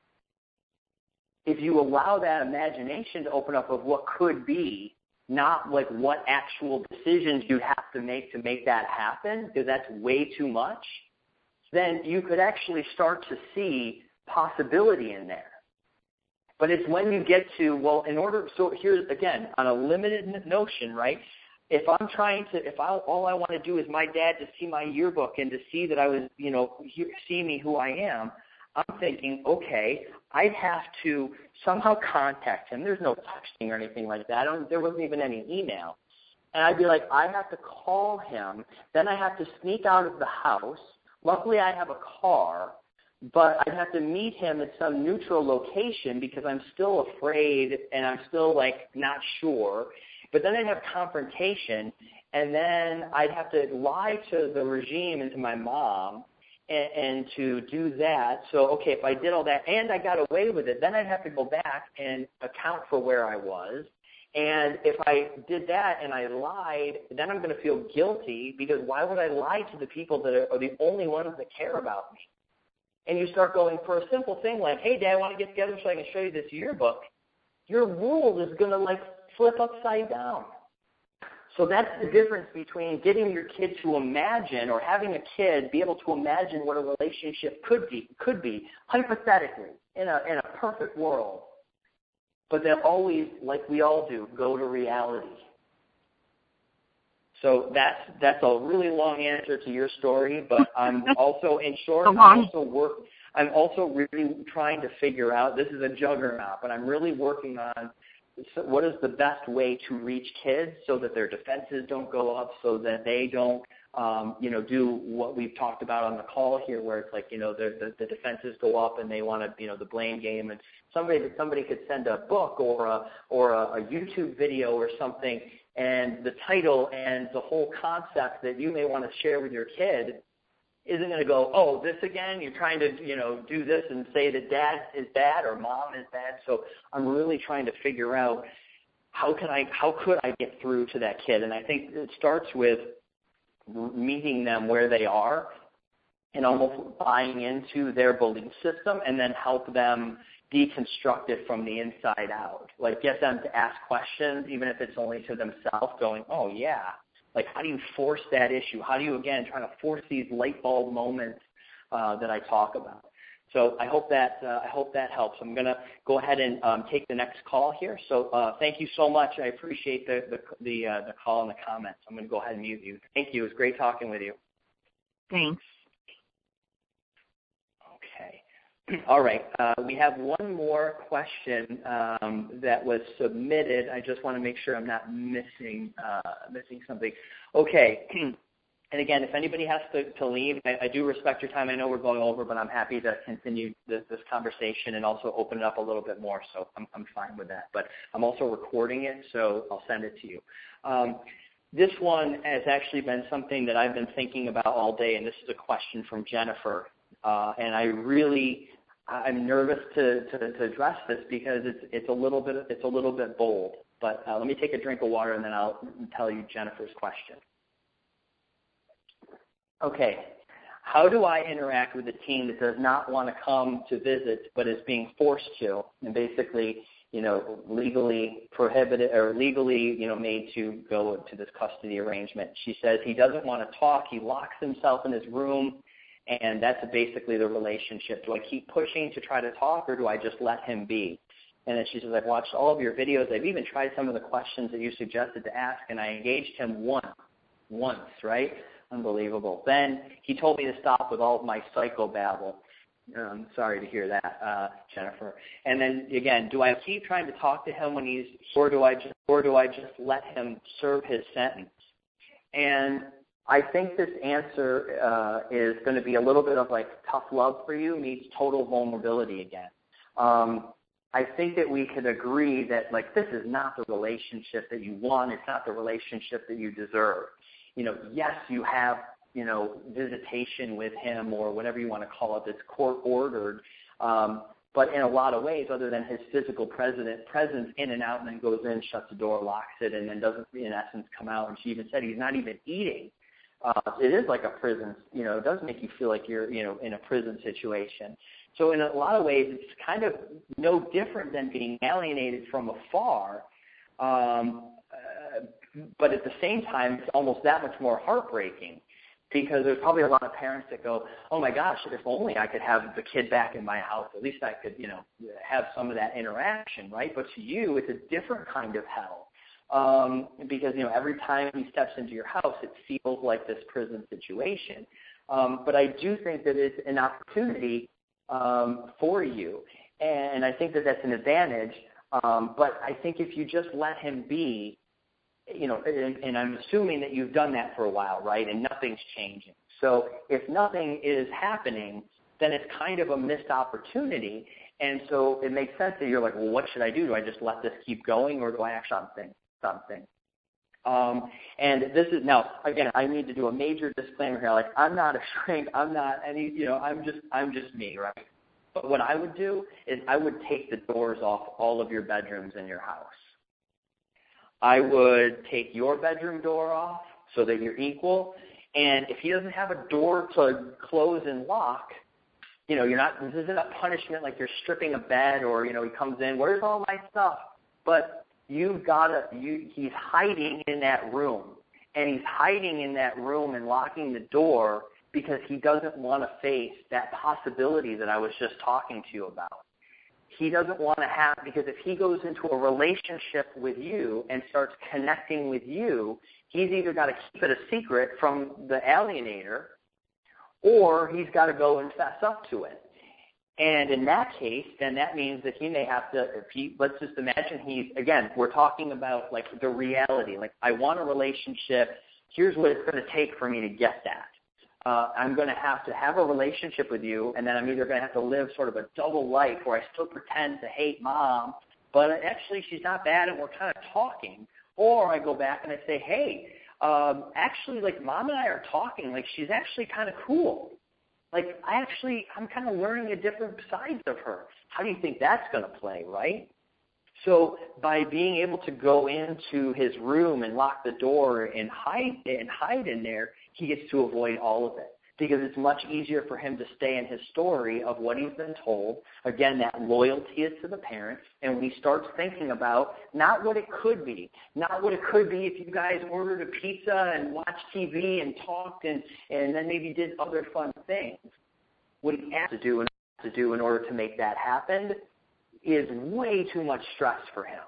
If you allow that imagination to open up of what could be, not like what actual decisions you'd have to make to make that happen, because that's way too much, then you could actually start to see possibility in there. But it's when you get to, well, in order, so here's, again, on a limited notion, right? if I'm trying to, if I, all I want to do is my dad to see my yearbook and to see that I was, you know, he, see me who I am, I'm thinking, okay, I'd have to somehow contact him. There's no texting or anything like that. I don't, there wasn't even any email. And I'd be like, I have to call him. Then I have to sneak out of the house. Luckily, I have a car, but I'd have to meet him at some neutral location because I'm still afraid and I'm still, like, not sure. But then I'd have confrontation, and then I'd have to lie to the regime and to my mom and, and to do that. So, okay, if I did all that and I got away with it, then I'd have to go back and account for where I was. And if I did that and I lied, then I'm going to feel guilty because why would I lie to the people that are, are the only ones that care about me? And you start going for a simple thing like, hey, Dad, I want to get together so I can show you this yearbook. Your world is going to, like, flip upside down. So that's the difference between getting your kid to imagine or having a kid be able to imagine what a relationship could be, could be hypothetically, in a in a perfect world. But they'll always, like we all do, go to reality. So that's that's a really long answer to your story, but I'm also, in short, I'm also work. I'm also really trying to figure out. This is a juggernaut, but I'm really working on what is the best way to reach kids so that their defenses don't go up, so that they don't, um, you know, do what we've talked about on the call here, where it's like, you know, the, the, the defenses go up and they want to, you know, the blame game, and somebody somebody could send a book or a or a, a YouTube video or something, and the title and the whole concept that you may want to share with your kid isn't going to go, oh, this again, you're trying to, you know, do this and say that dad is bad or mom is bad. So I'm really trying to figure out how can I, how could I get through to that kid? And I think it starts with meeting them where they are and almost buying into their belief system, and then help them deconstruct it from the inside out. Like, get them to ask questions, even if it's only to themselves, going, oh, yeah. Like, how do you force that issue? How do you, again, try to force these light bulb moments uh, that I talk about? So I hope that uh, I hope that helps. I'm going to go ahead and um, take the next call here. So uh, thank you so much. I appreciate the the the, uh, the call and the comments. I'm going to go ahead and mute you. Thank you. It was great talking with you. Thanks. Okay. All right. Uh, we have one more question um, that was submitted. I just want to make sure I'm not missing uh, missing something. Okay. And again, if anybody has to, to leave, I, I do respect your time. I know we're going over, but I'm happy to continue this, this conversation and also open it up a little bit more. So I'm, I'm fine with that. But I'm also recording it, so I'll send it to you. Um, this one has actually been something that I've been thinking about all day, and this is a question from Jennifer. Uh, and I really, I'm nervous to, to, to address this because it's it's a little bit it's a little bit bold. But uh, let me take a drink of water and then I'll tell you Jennifer's question. Okay, how do I interact with a teen that does not want to come to visit but is being forced to, and basically, you know, legally prohibited or legally, you know, made to go to this custody arrangement? She says he doesn't want to talk. He locks himself in his room. And that's basically the relationship. Do I keep pushing to try to talk, or do I just let him be? And then she says, I've watched all of your videos. I've even tried some of the questions that you suggested to ask, and I engaged him once. Once, right? Unbelievable. Then he told me to stop with all of my psychobabble. I'm sorry to hear that, uh, Jennifer. And then, again, do I keep trying to talk to him when he's, or do I just, or do I just let him serve his sentence? And I think this answer uh, is going to be a little bit of like tough love for you meets total vulnerability again. Um, I think that we could agree that like this is not the relationship that you want. It's not the relationship that you deserve. You know, yes, you have, you know, visitation with him or whatever you want to call it that's court ordered. Um, but in a lot of ways, other than his physical presence, presence in and out and then goes in, shuts the door, locks it, and then doesn't, in essence, come out. And she even said he's not even eating. Uh, it is like a prison, you know, it does make you feel like you're, you know, in a prison situation. So in a lot of ways, it's kind of no different than being alienated from afar. Um, uh, but at the same time, it's almost that much more heartbreaking because there's probably a lot of parents that go, oh my gosh, if only I could have the kid back in my house, at least I could, you know, have some of that interaction, right? But to you, it's a different kind of hell. um, because, you know, every time he steps into your house, it feels like this prison situation. Um, but I do think that it's an opportunity um, for you, and I think that that's an advantage. Um, but I think if you just let him be, you know, and, and I'm assuming that you've done that for a while, right, and nothing's changing. So if nothing is happening, then it's kind of a missed opportunity. And so it makes sense that you're like, well, what should I do? Do I just let this keep going, or do I act something? something? Um, and this is, now, again, I need to do a major disclaimer here. Like, I'm not a shrink. I'm not any, you know, I'm just, I'm just me, right? But what I would do is I would take the doors off all of your bedrooms in your house. I would take your bedroom door off so that you're equal. And if he doesn't have a door to close and lock, you know, you're not, this isn't a punishment like you're stripping a bed, or, you know, he comes in, where's all my stuff? But you've got to, you, he's hiding in that room. And he's hiding in that room and locking the door because he doesn't want to face that possibility that I was just talking to you about. He doesn't want to have, because if he goes into a relationship with you and starts connecting with you, he's either got to keep it a secret from the alienator, or he's got to go and fess up to it. And in that case, then that means that he may have to, if he, let's just imagine he's, again, we're talking about like the reality. Like, I want a relationship. Here's what it's going to take for me to get that. Uh, I'm going to have to have a relationship with you, and then I'm either going to have to live sort of a double life where I still pretend to hate mom, but actually she's not bad and we're kind of talking. Or I go back and I say, hey, um, actually, like, mom and I are talking. Like, she's actually kind of cool. Like, I actually, I'm kind of learning a different sides of her. How do you think that's going to play, right? So by being able to go into his room and lock the door and hide and hide in there, he gets to avoid all of it, because it's much easier for him to stay in his story of what he's been told. Again, that loyalty is to the parent, and when he starts thinking about not what it could be, not what it could be if you guys ordered a pizza and watched T V and talked and, and then maybe did other fun things. What he has to do and has to do in order to make that happen is way too much stress for him.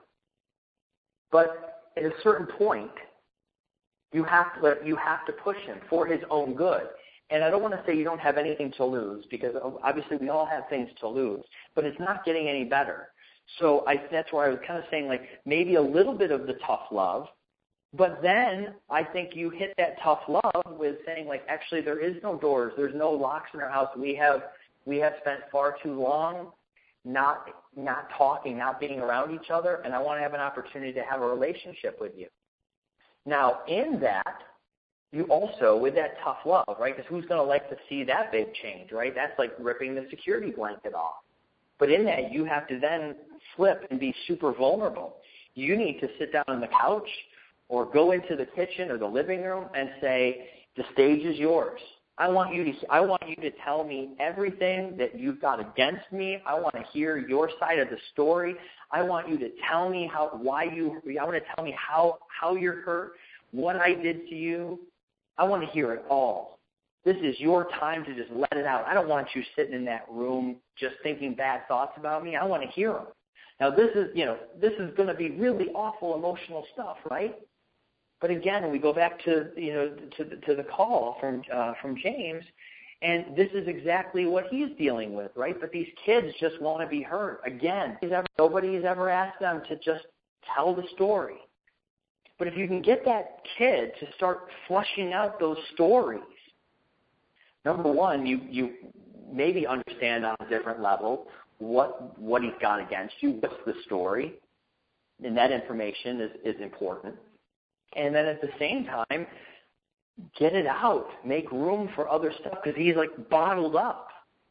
But at a certain point, you have to you have to push him for his own good. And I don't want to say you don't have anything to lose, because obviously we all have things to lose, but it's not getting any better. So I, that's where I was kind of saying, like, maybe a little bit of the tough love, but then I think you hit that tough love with saying, like, actually there is no doors, there's no locks in our house. We have we have spent far too long not not talking, not being around each other, and I want to have an opportunity to have a relationship with you. Now, in that, you also, with that tough love, right, because who's going to like to see that big change, right? That's like ripping the security blanket off. But in that, you have to then flip and be super vulnerable. You need to sit down on the couch or go into the kitchen or the living room and say, the stage is yours. I want you to I want you to tell me everything that you've got against me. I want to hear your side of the story. I want you to tell me how why you I want to tell me how how you're hurt, what I did to you. I want to hear it all. This is your time to just let it out. I don't want you sitting in that room just thinking bad thoughts about me. I want to hear them. Now, this is, you know, this is going to be really awful emotional stuff, right? But again, we go back to, you know, to the, to the call from uh, from James, and this is exactly what he's dealing with, right? But these kids just want to be heard. Again, nobody's ever asked them to just tell the story. But if you can get that kid to start flushing out those stories, number one, you, you maybe understand on a different level what what he's got against you, what's the story, and that information is, is important. And then at the same time, get it out. Make room for other stuff, because he's like bottled up.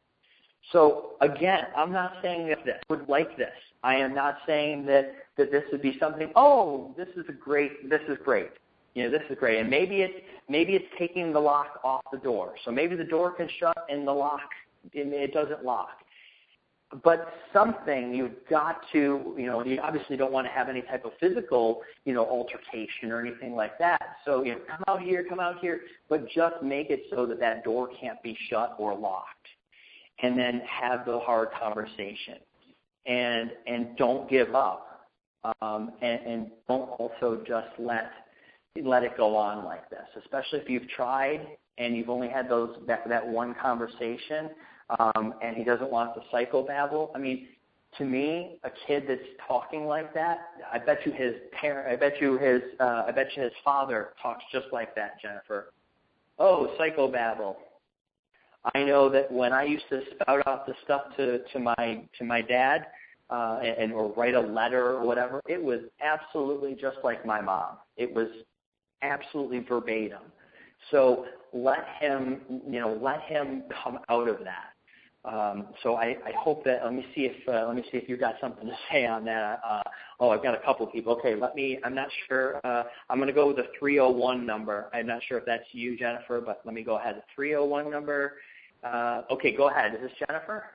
So again, I'm not saying that this would like this. I am not saying that, that this would be something, oh, this is a great, this is great. You know, this is great. And maybe it's, maybe it's taking the lock off the door. So maybe the door can shut and the lock, it doesn't lock. But something you've got to, you know, you obviously don't want to have any type of physical, you know, altercation or anything like that. So, you know, come out here, come out here, but just make it so that that door can't be shut or locked. And then have the hard conversation. And and don't give up um, and, and don't also just let let it go on like this, especially if you've tried and you've only had those that, that one conversation, um, and he doesn't want the psychobabble. I mean, to me, a kid that's talking like that, I bet you his parent, I bet you his, uh, I bet you his father talks just like that, Jennifer. Oh, psychobabble. I know that when I used to spout out the stuff to, to my to my dad, uh, and or write a letter or whatever, it was absolutely just like my mom. It was absolutely verbatim. So let him, you know, let him come out of that. Um, so I, I hope that. Let me see if uh, let me see if you got something to say on that. Uh, oh, I've got a couple of people. Okay, let me. I'm not sure. Uh, I'm going to go with the three oh one number. I'm not sure if that's you, Jennifer, but let me go ahead. The three oh one number. Uh, okay, go ahead. Is this Jennifer?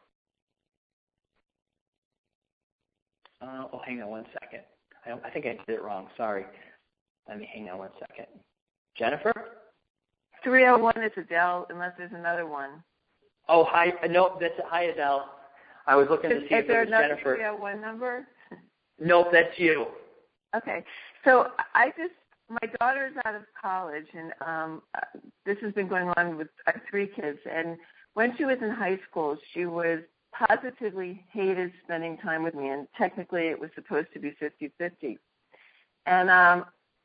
Uh, oh, hang on one second. I, don't, I think I did it wrong. Sorry. Let me hang on one second. Jennifer? three oh one is Adele, unless there's another one. Oh, hi. No, that's hi, Adele. I was looking is, to see is if there it was another Jennifer. three oh one number? Nope, that's you. Okay. So I just, my daughter's out of college, and um, this has been going on with I have three kids. And when she was in high school, she was positively hated spending time with me, and technically it was supposed to be fifty-fifty. And um,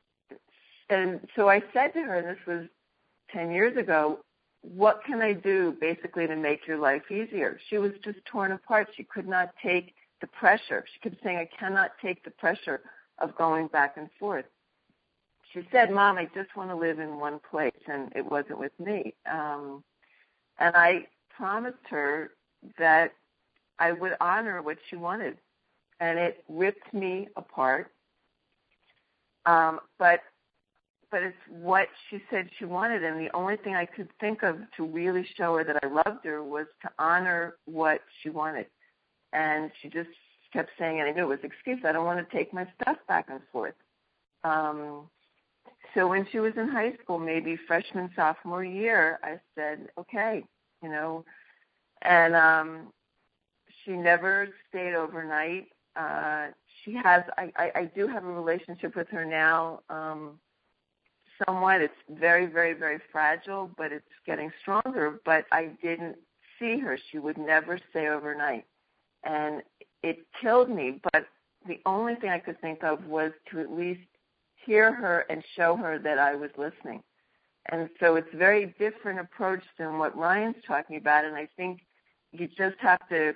and so I said to her, and this was ten years ago, what can I do basically to make your life easier? She was just torn apart. She could not take the pressure. She kept saying, I cannot take the pressure of going back and forth. She said, Mom, I just want to live in one place, and it wasn't with me. Um, and I promised her that I would honor what she wanted, and it ripped me apart. Um, but but it's what she said she wanted, and the only thing I could think of to really show her that I loved her was to honor what she wanted. And she just kept saying, and I knew it was an excuse, I don't want to take my stuff back and forth. Um, so when she was in high school, maybe freshman, sophomore year, I said, okay, you know, and um, she never stayed overnight. Uh, she has, I, I, I do have a relationship with her now, um, somewhat. It's very, very, very fragile, but it's getting stronger. But I didn't see her. She would never stay overnight. And it killed me. But the only thing I could think of was to at least hear her and show her that I was listening. And so it's a very different approach than what Ryan's talking about. And I think you just have to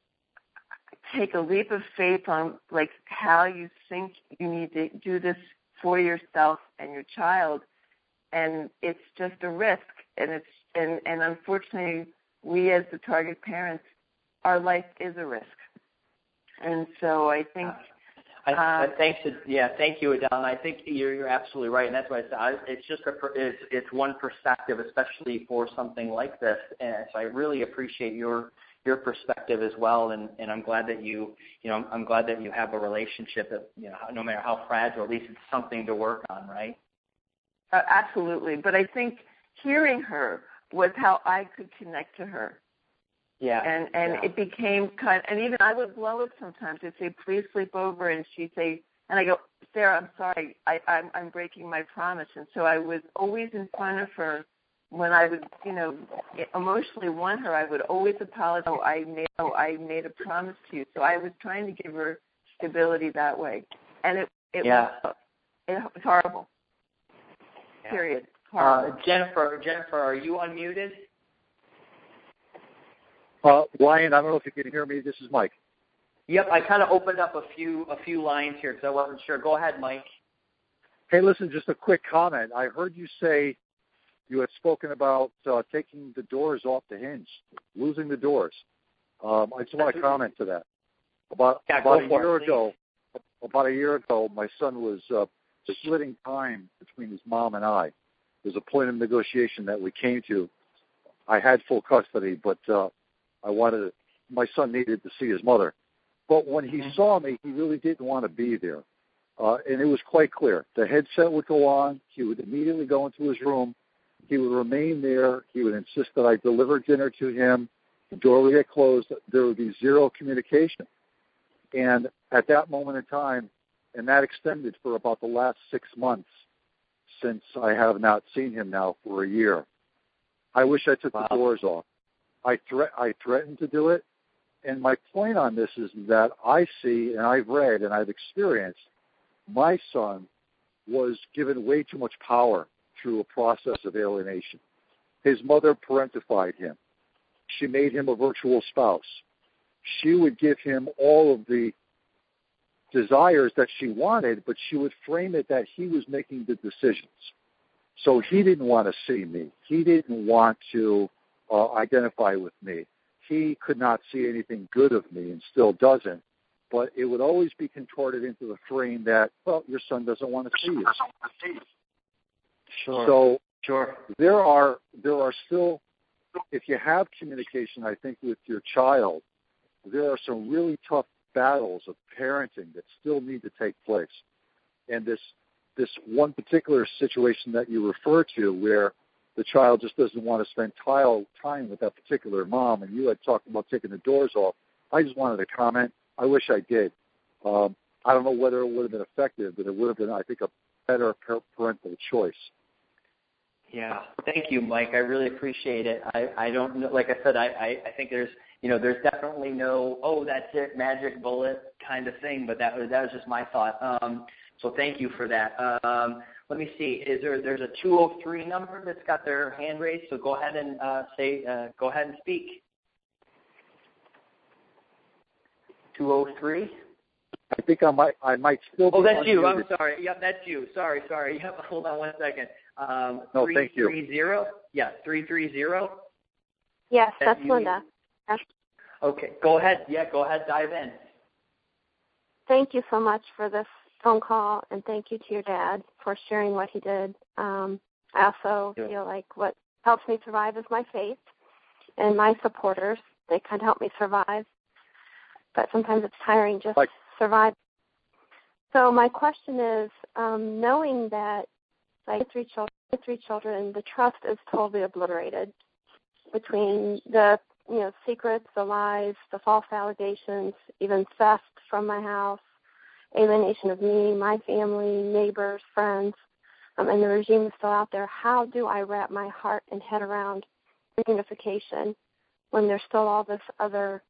take a leap of faith on, like, how you think you need to do this for yourself and your child, and it's just a risk. And it's and, and unfortunately, we as the target parents, our life is a risk. And so I think. I, I, uh, thanks, yeah, thank you, Adele. And I think you're you're absolutely right, and that's why I said I, it's just a it's it's one perspective, especially for something like this. And so I really appreciate your. your perspective as well, and, and I'm glad that you, you know, I'm, I'm glad that you have a relationship that, you know, no matter how fragile, at least it's something to work on, right? Uh, absolutely. But I think hearing her was how I could connect to her. Yeah. And and yeah. it became kind of, and even I would blow it sometimes. I'd say, please sleep over, and she'd say, and I go, Sarah, I'm sorry, I, I'm, I'm breaking my promise. And so I was always in front of her. When I would, you know, emotionally want her, I would always apologize. Oh, I made, oh, I made a promise to you. So I was trying to give her stability that way, and it, it yeah. was, it was horrible. Yeah. Period. Horrible. Uh, Jennifer, Jennifer, are you unmuted? Uh, Ryan, I don't know if you can hear me. This is Mike. Yep, I kind of opened up a few a few lines here because I wasn't sure. Go ahead, Mike. Hey, listen, just a quick comment. I heard you say. You had spoken about uh, taking the doors off the hinge, losing the doors. Um, I just want to comment to that. About, yeah, about a year it, ago, about a year ago, my son was uh, splitting time between his mom and I. There's a point of negotiation that we came to. I had full custody, but uh, I wanted my son needed to see his mother. But when he mm-hmm. saw me, he really didn't want to be there, uh, and it was quite clear. The headset would go on. He would immediately go into his room. He would remain there. He would insist that I deliver dinner to him. The door would get closed. There would be zero communication. And at that moment in time, and that extended for about the last six months since I have not seen him now for a year. I wish I took wow. the doors off. I thre- I threatened to do it, and my point on this is that I see, and I've read, and I've experienced, my son was given way too much power through a process of alienation. His mother parentified him. She made him a virtual spouse. She would give him all of the desires that she wanted, but she would frame it that he was making the decisions. So he didn't want to see me. He didn't want to uh, identify with me. He could not see anything good of me and still doesn't. But it would always be contorted into the frame that, well, your son doesn't want to see you. Sure. So sure. there are there are still, if you have communication, I think, with your child, there are some really tough battles of parenting that still need to take place. And this this one particular situation that you refer to where the child just doesn't want to spend time with that particular mom, and you had talked about taking the doors off, I just wanted to comment. I wish I did. Um, I don't know whether it would have been effective, but it would have been, I think, a better parental choice. Yeah, thank you, Mike. I really appreciate it. I, I don't know, like I said, I, I, I think there's, you know, there's definitely no, oh, that's it, magic bullet kind of thing, but that was, that was just my thought. Um, so thank you for that. Um, let me see, is there, there's a two oh three number that's got their hand raised, so go ahead and uh, say, uh, go ahead and speak. two oh three? I think I might, I might still be. Oh, that's you. I'm sorry. Yep, that's you. Sorry, sorry. Yep, hold on one second. Um, no, thank you. three three zero? Yeah, three three zero? Yes, that's, that's Linda. That's... Okay, go ahead. Yeah, go ahead. Dive in. Thank you so much for this phone call, and thank you to your dad for sharing what he did. Um, I also yeah. feel like what helps me survive is my faith and my supporters. They kind of help me survive. But sometimes it's tiring just like, to survive. So my question is, um, knowing that like three children, three children, the trust is totally obliterated between the you know secrets, the lies, the false allegations, even theft from my house, alienation of me, my family, neighbors, friends, um, and the regime is still out there. How do I wrap my heart and head around reunification when there's still all this other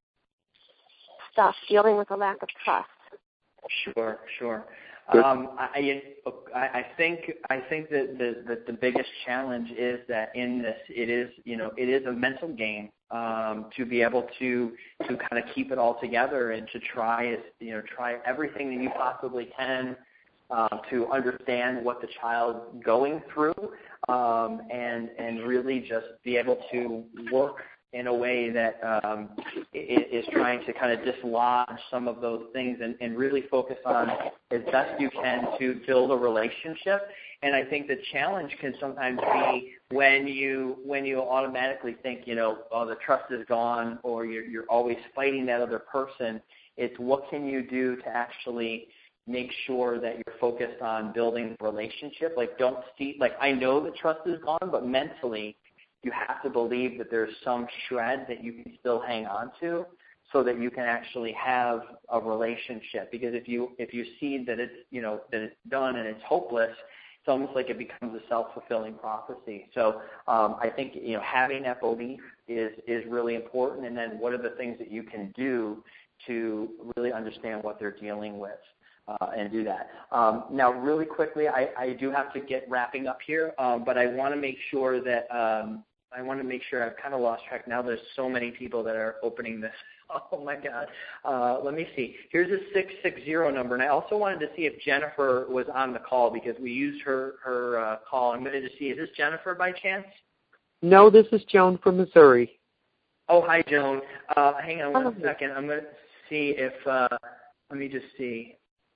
stuff dealing with a lack of trust? Sure, sure. Um, I, I think I think that the, the the biggest challenge is that in this it is you know it is a mental game um, to be able to to kind of keep it all together and to try you know try everything that you possibly can uh, to understand what the child's going through um, and and really just be able to work in a way that um, is trying to kind of dislodge some of those things and, and really focus on as best you can to build a relationship. And I think the challenge can sometimes be when you when you automatically think, you know, oh, the trust is gone, or you're, you're always fighting that other person. It's what can you do to actually make sure that you're focused on building a relationship. Like don't see, like I know the trust is gone, but mentally you have to believe that there's some shred that you can still hang on to so that you can actually have a relationship. Because if you if you see that it's you know that it's done and it's hopeless, it's almost like it becomes a self-fulfilling prophecy. So um, I think you know having that belief is is really important. And then what are the things that you can do to really understand what they're dealing with uh, and do that. Um, now, really quickly, I, I do have to get wrapping up here, um, but I want to make sure that um, I want to make sure I've kind of lost track. Now there's so many people that are opening this. Oh, my God. Uh, let me see. Here's a six six zero number, and I also wanted to see if Jennifer was on the call because we used her, her uh, call. I'm going to see, is this Jennifer by chance? No, this is Joan from Missouri. Oh, hi, Joan. Uh, hang on one second. I'm going to see if, uh, let me just see.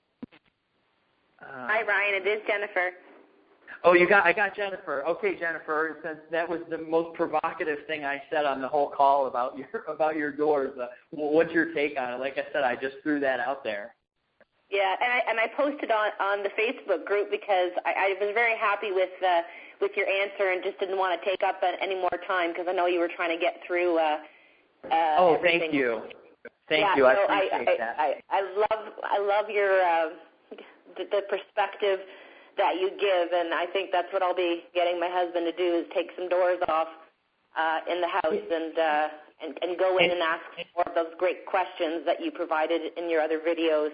Uh, hi, Ryan. It is Jennifer. Oh, you got I got Jennifer. Okay, Jennifer. Since that was the most provocative thing I said on the whole call about your about your doors, uh, what's your take on it? Like I said, I just threw that out there. Yeah, and I and I posted on, on the Facebook group because I, I was very happy with uh, with your answer and just didn't want to take up any more time because I know you were trying to get through. Uh, uh, oh, everything. thank you. Thank yeah, you. So I appreciate I, I, that. I, I love I love your. Uh, the, the perspective that you give, and I think that's what I'll be getting my husband to do is take some doors off uh, in the house and, uh, and and go in and ask more of those great questions that you provided in your other videos.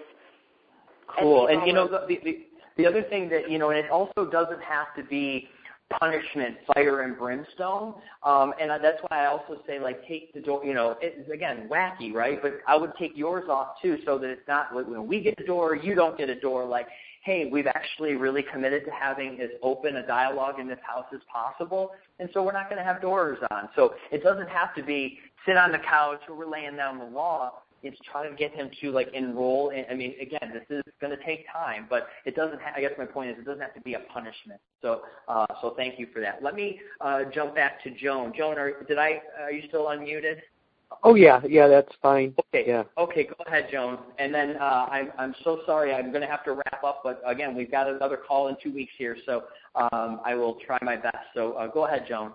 Cool. And, you know, the, the, the other thing that, you know, and it also doesn't have to be punishment, fire and brimstone. Um, and that's why I also say, like, take the door, you know, it's, again, wacky, right? But I would take yours off, too, so that it's not, when we get a door, you don't get a door. Like, hey, we've actually really committed to having as open a dialogue in this house as possible, and so we're not going to have doors on. So it doesn't have to be sit on the couch or we're laying down the law. It's trying to get him to, like, enroll in, I mean, again, this is going to take time, but it doesn't ha- I guess my point is it doesn't have to be a punishment. So uh, so thank you for that. Let me uh, jump back to Joan. Joan, are, did I, are you still unmuted? Oh, yeah, yeah, that's fine. Okay, yeah. Okay, go ahead, Joan. And then uh, I'm, I'm so sorry. I'm going to have to wrap up, but, again, we've got another call in two weeks here, so um, I will try my best. So uh, go ahead, Joan.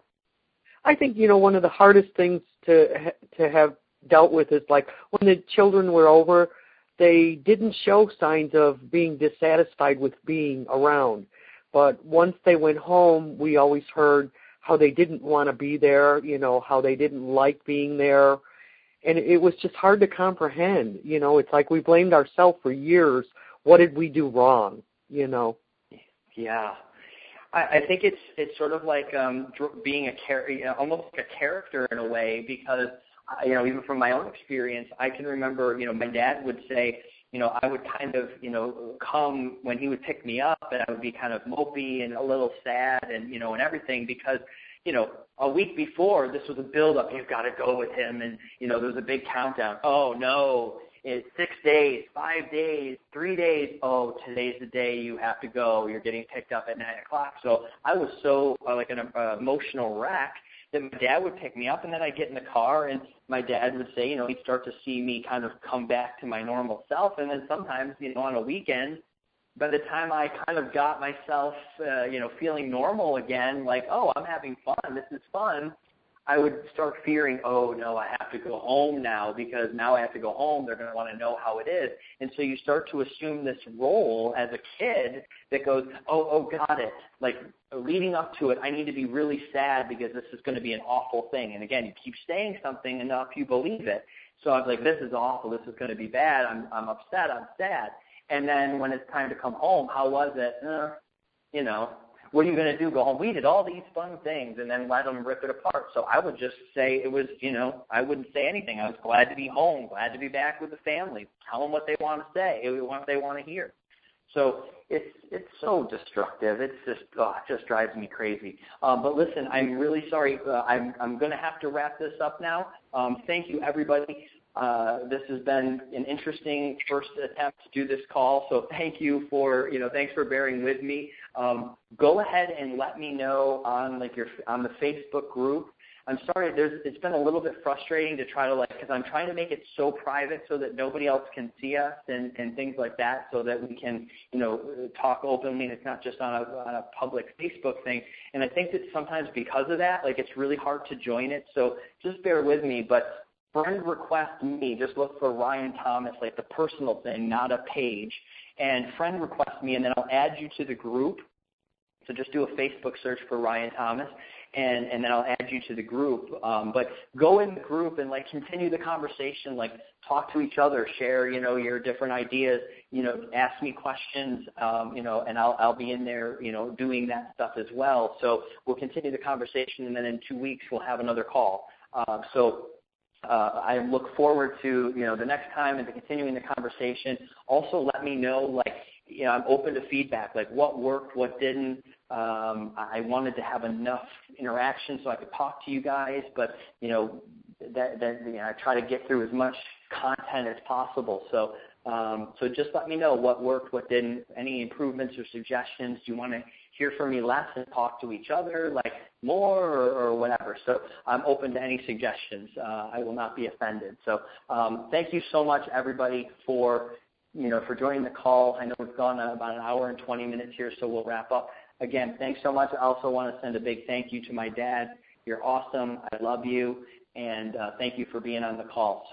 I think, you know, one of the hardest things to to have dealt with is, like, when the children were over, they didn't show signs of being dissatisfied with being around. But once they went home, we always heard how they didn't want to be there, you know, how they didn't like being there. And it was just hard to comprehend. You know, it's like we blamed ourselves for years. What did we do wrong, you know? Yeah. I, I think it's it's sort of like um, being a char- you know, almost like a character in a way, because, you know, even from my own experience, I can remember, you know, my dad would say, you know, I would kind of, you know, come when he would pick me up, and I would be kind of mopey and a little sad and, you know, and everything because, you know, a week before, this was a build-up. You've got to go with him, and, you know, there was a big countdown. Oh, no, it's six days, five days, three days. Oh, today's the day you have to go. You're getting picked up at nine o'clock. So I was so, uh, like, an uh, emotional wreck that my dad would pick me up, and then I'd get in the car, and my dad would say, you know, he'd start to see me kind of come back to my normal self. And then sometimes, you know, on a weekend, by the time I kind of got myself, uh, you know, feeling normal again, like, oh, I'm having fun, this is fun, I would start fearing, oh, no, I have to go home now because now I have to go home. They're going to want to know how it is. And so you start to assume this role as a kid that goes, oh, oh, got it. Like, leading up to it, I need to be really sad because this is going to be an awful thing. And, again, you keep saying something enough, you believe it. So I was like, this is awful. This is going to be bad. I'm, I'm upset. I'm sad. And then when it's time to come home, how was it? Uh, you know. What are you going to do? Go home? We did all these fun things and then let them rip it apart. So I would just say it was, you know, I wouldn't say anything. I was glad to be home, glad to be back with the family. Tell them what they want to say, what they want to hear. So it's it's so destructive. It's just, oh, it just drives me crazy. Um, but listen, I'm really sorry. Uh, I'm I'm going to have to wrap this up now. Um, thank you, everybody. Uh, this has been an interesting first attempt to do this call, so thank you for, you know, thanks for bearing with me. Um, go ahead and let me know on like your on the Facebook group. I'm sorry, there's, it's been a little bit frustrating to try to like, because I'm trying to make it so private so that nobody else can see us and, and things like that, so that we can, you know, talk openly. It's not just on a, on a public Facebook thing. And I think that sometimes because of that, like, it's really hard to join it. So just bear with me, but. Friend request me, just look for Ryan Thomas, like the personal thing, not a page, and friend request me, and then I'll add you to the group. So just do a Facebook search for Ryan Thomas, and, and then I'll add you to the group. Um, but go in the group and, like, continue the conversation, like, talk to each other, share, you know, your different ideas, you know, ask me questions, um, you know, and I'll, I'll be in there, you know, doing that stuff as well. So we'll continue the conversation, and then in two weeks we'll have another call. Uh, so Uh, I look forward to, you know, the next time and to continuing the conversation. Also, let me know, like, you know, I'm open to feedback, like what worked, what didn't. Um, I wanted to have enough interaction so I could talk to you guys, but, you know, that, that you know, I try to get through as much content as possible. So, um, so just let me know what worked, what didn't, any improvements or suggestions. Do you want to hear from me less and talk to each other, like more or, or whatever? So I'm open to any suggestions. Uh, I will not be offended. So um, thank you so much, everybody, for you know for joining the call. I know we've gone about an hour and twenty minutes here, so we'll wrap up. Again, thanks so much. I also want to send a big thank you to my dad. You're awesome. I love you, and uh, thank you for being on the call. So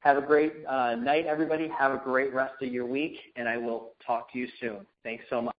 Have a great uh, night, everybody. Have a great rest of your week, and I will talk to you soon. Thanks so much.